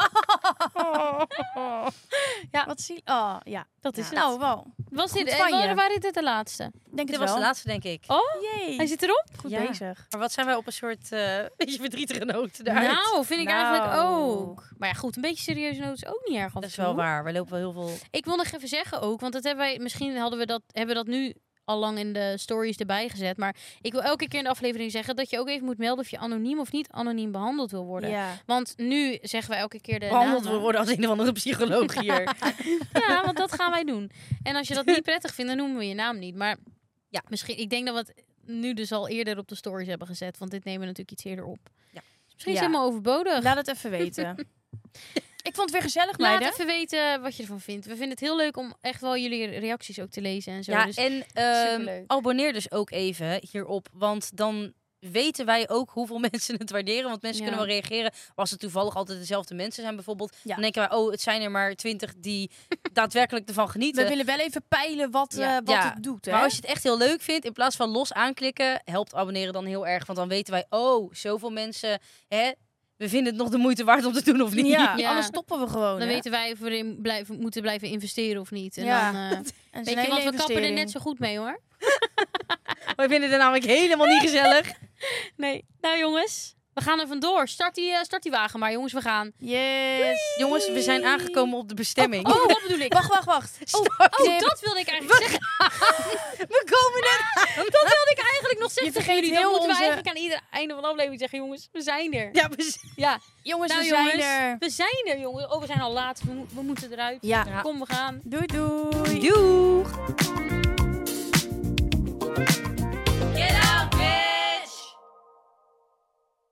Oh. Ja. Wat zie Oh, ja. Dat is Ja. het. Nou, wel. Was dit, goed eh, van je. waren, waren dit de laatste? Denk Dit het was wel. de laatste, denk ik. Oh, Jee. hij zit erop? Goed Ja. bezig. Maar wat zijn wij op een soort uh, beetje verdrietige noot eruit. Nou, vind ik Nou. eigenlijk ook. Maar ja, goed, een beetje serieuze noot is ook niet erg af Dat en is wel toe. waar. Wij lopen wel heel veel... Ik wil nog even zeggen ook, want dat hebben wij, misschien hadden we dat, hebben we dat nu al lang in de stories erbij gezet. Maar ik wil elke keer in de aflevering zeggen dat je ook even moet melden of je anoniem of niet anoniem behandeld wil worden. Ja. Want nu zeggen wij elke keer de behandeld namen. wil worden als een of andere psycholoog hier. Ja, want dat gaan wij doen. En als je dat niet prettig vindt, dan noemen we je naam niet. Maar Ja. ja, misschien, ik denk dat we het nu dus al eerder op de stories hebben gezet. Want dit nemen we natuurlijk iets eerder op. Ja. Dus misschien is Ja. het helemaal overbodig. Laat het even weten. Ik vond het weer gezellig, Laat meiden. even weten wat je ervan vindt. We vinden het heel leuk om echt wel jullie reacties ook te lezen en zo. Ja, dus en ehm, superleuk. abonneer dus ook even hierop. Want dan weten wij ook hoeveel mensen het waarderen. Want mensen Ja. kunnen wel reageren. Als het toevallig altijd dezelfde mensen zijn bijvoorbeeld. Ja. Dan denken wij, oh, het zijn er maar twintig die daadwerkelijk ervan genieten. We willen wel even peilen wat, Ja. eh, wat Ja. het doet. Hè? Maar als je het echt heel leuk vindt, in plaats van los aanklikken, helpt abonneren dan heel erg. Want dan weten wij, oh, zoveel mensen, hè, we vinden het nog de moeite waard om te doen of niet. Ja, Ja. anders stoppen we gewoon. Dan hè? weten wij of we erin blijven, moeten blijven investeren of niet. En Ja. dan, eh, En het is weet een je, hele want we kappen er investering. net zo goed mee hoor. Wij vinden het namelijk helemaal niet gezellig. Nee. Nou jongens, we gaan er vandoor. Start die, eh, start die wagen maar jongens, we gaan. Yes. Jongens, we zijn aangekomen op de bestemming. Oh, dat bedoel ik. Wacht, wacht, wacht. Oh, Start. oh, dat wilde ik eigenlijk zeggen. We komen net. Dat wilde ik eigenlijk nog zeggen Je tegen vergeet jullie. Dan heel moeten we onze- eigenlijk aan ieder einde van de aflevering zeggen, jongens, we zijn er. Ja, we zijn- Ja, Jongens, nou we jongens, zijn er. we zijn er jongens. Oh, we zijn al laat. We, mo- we moeten eruit. Ja. Ja. Kom, we gaan. Doei, doei. Doeg.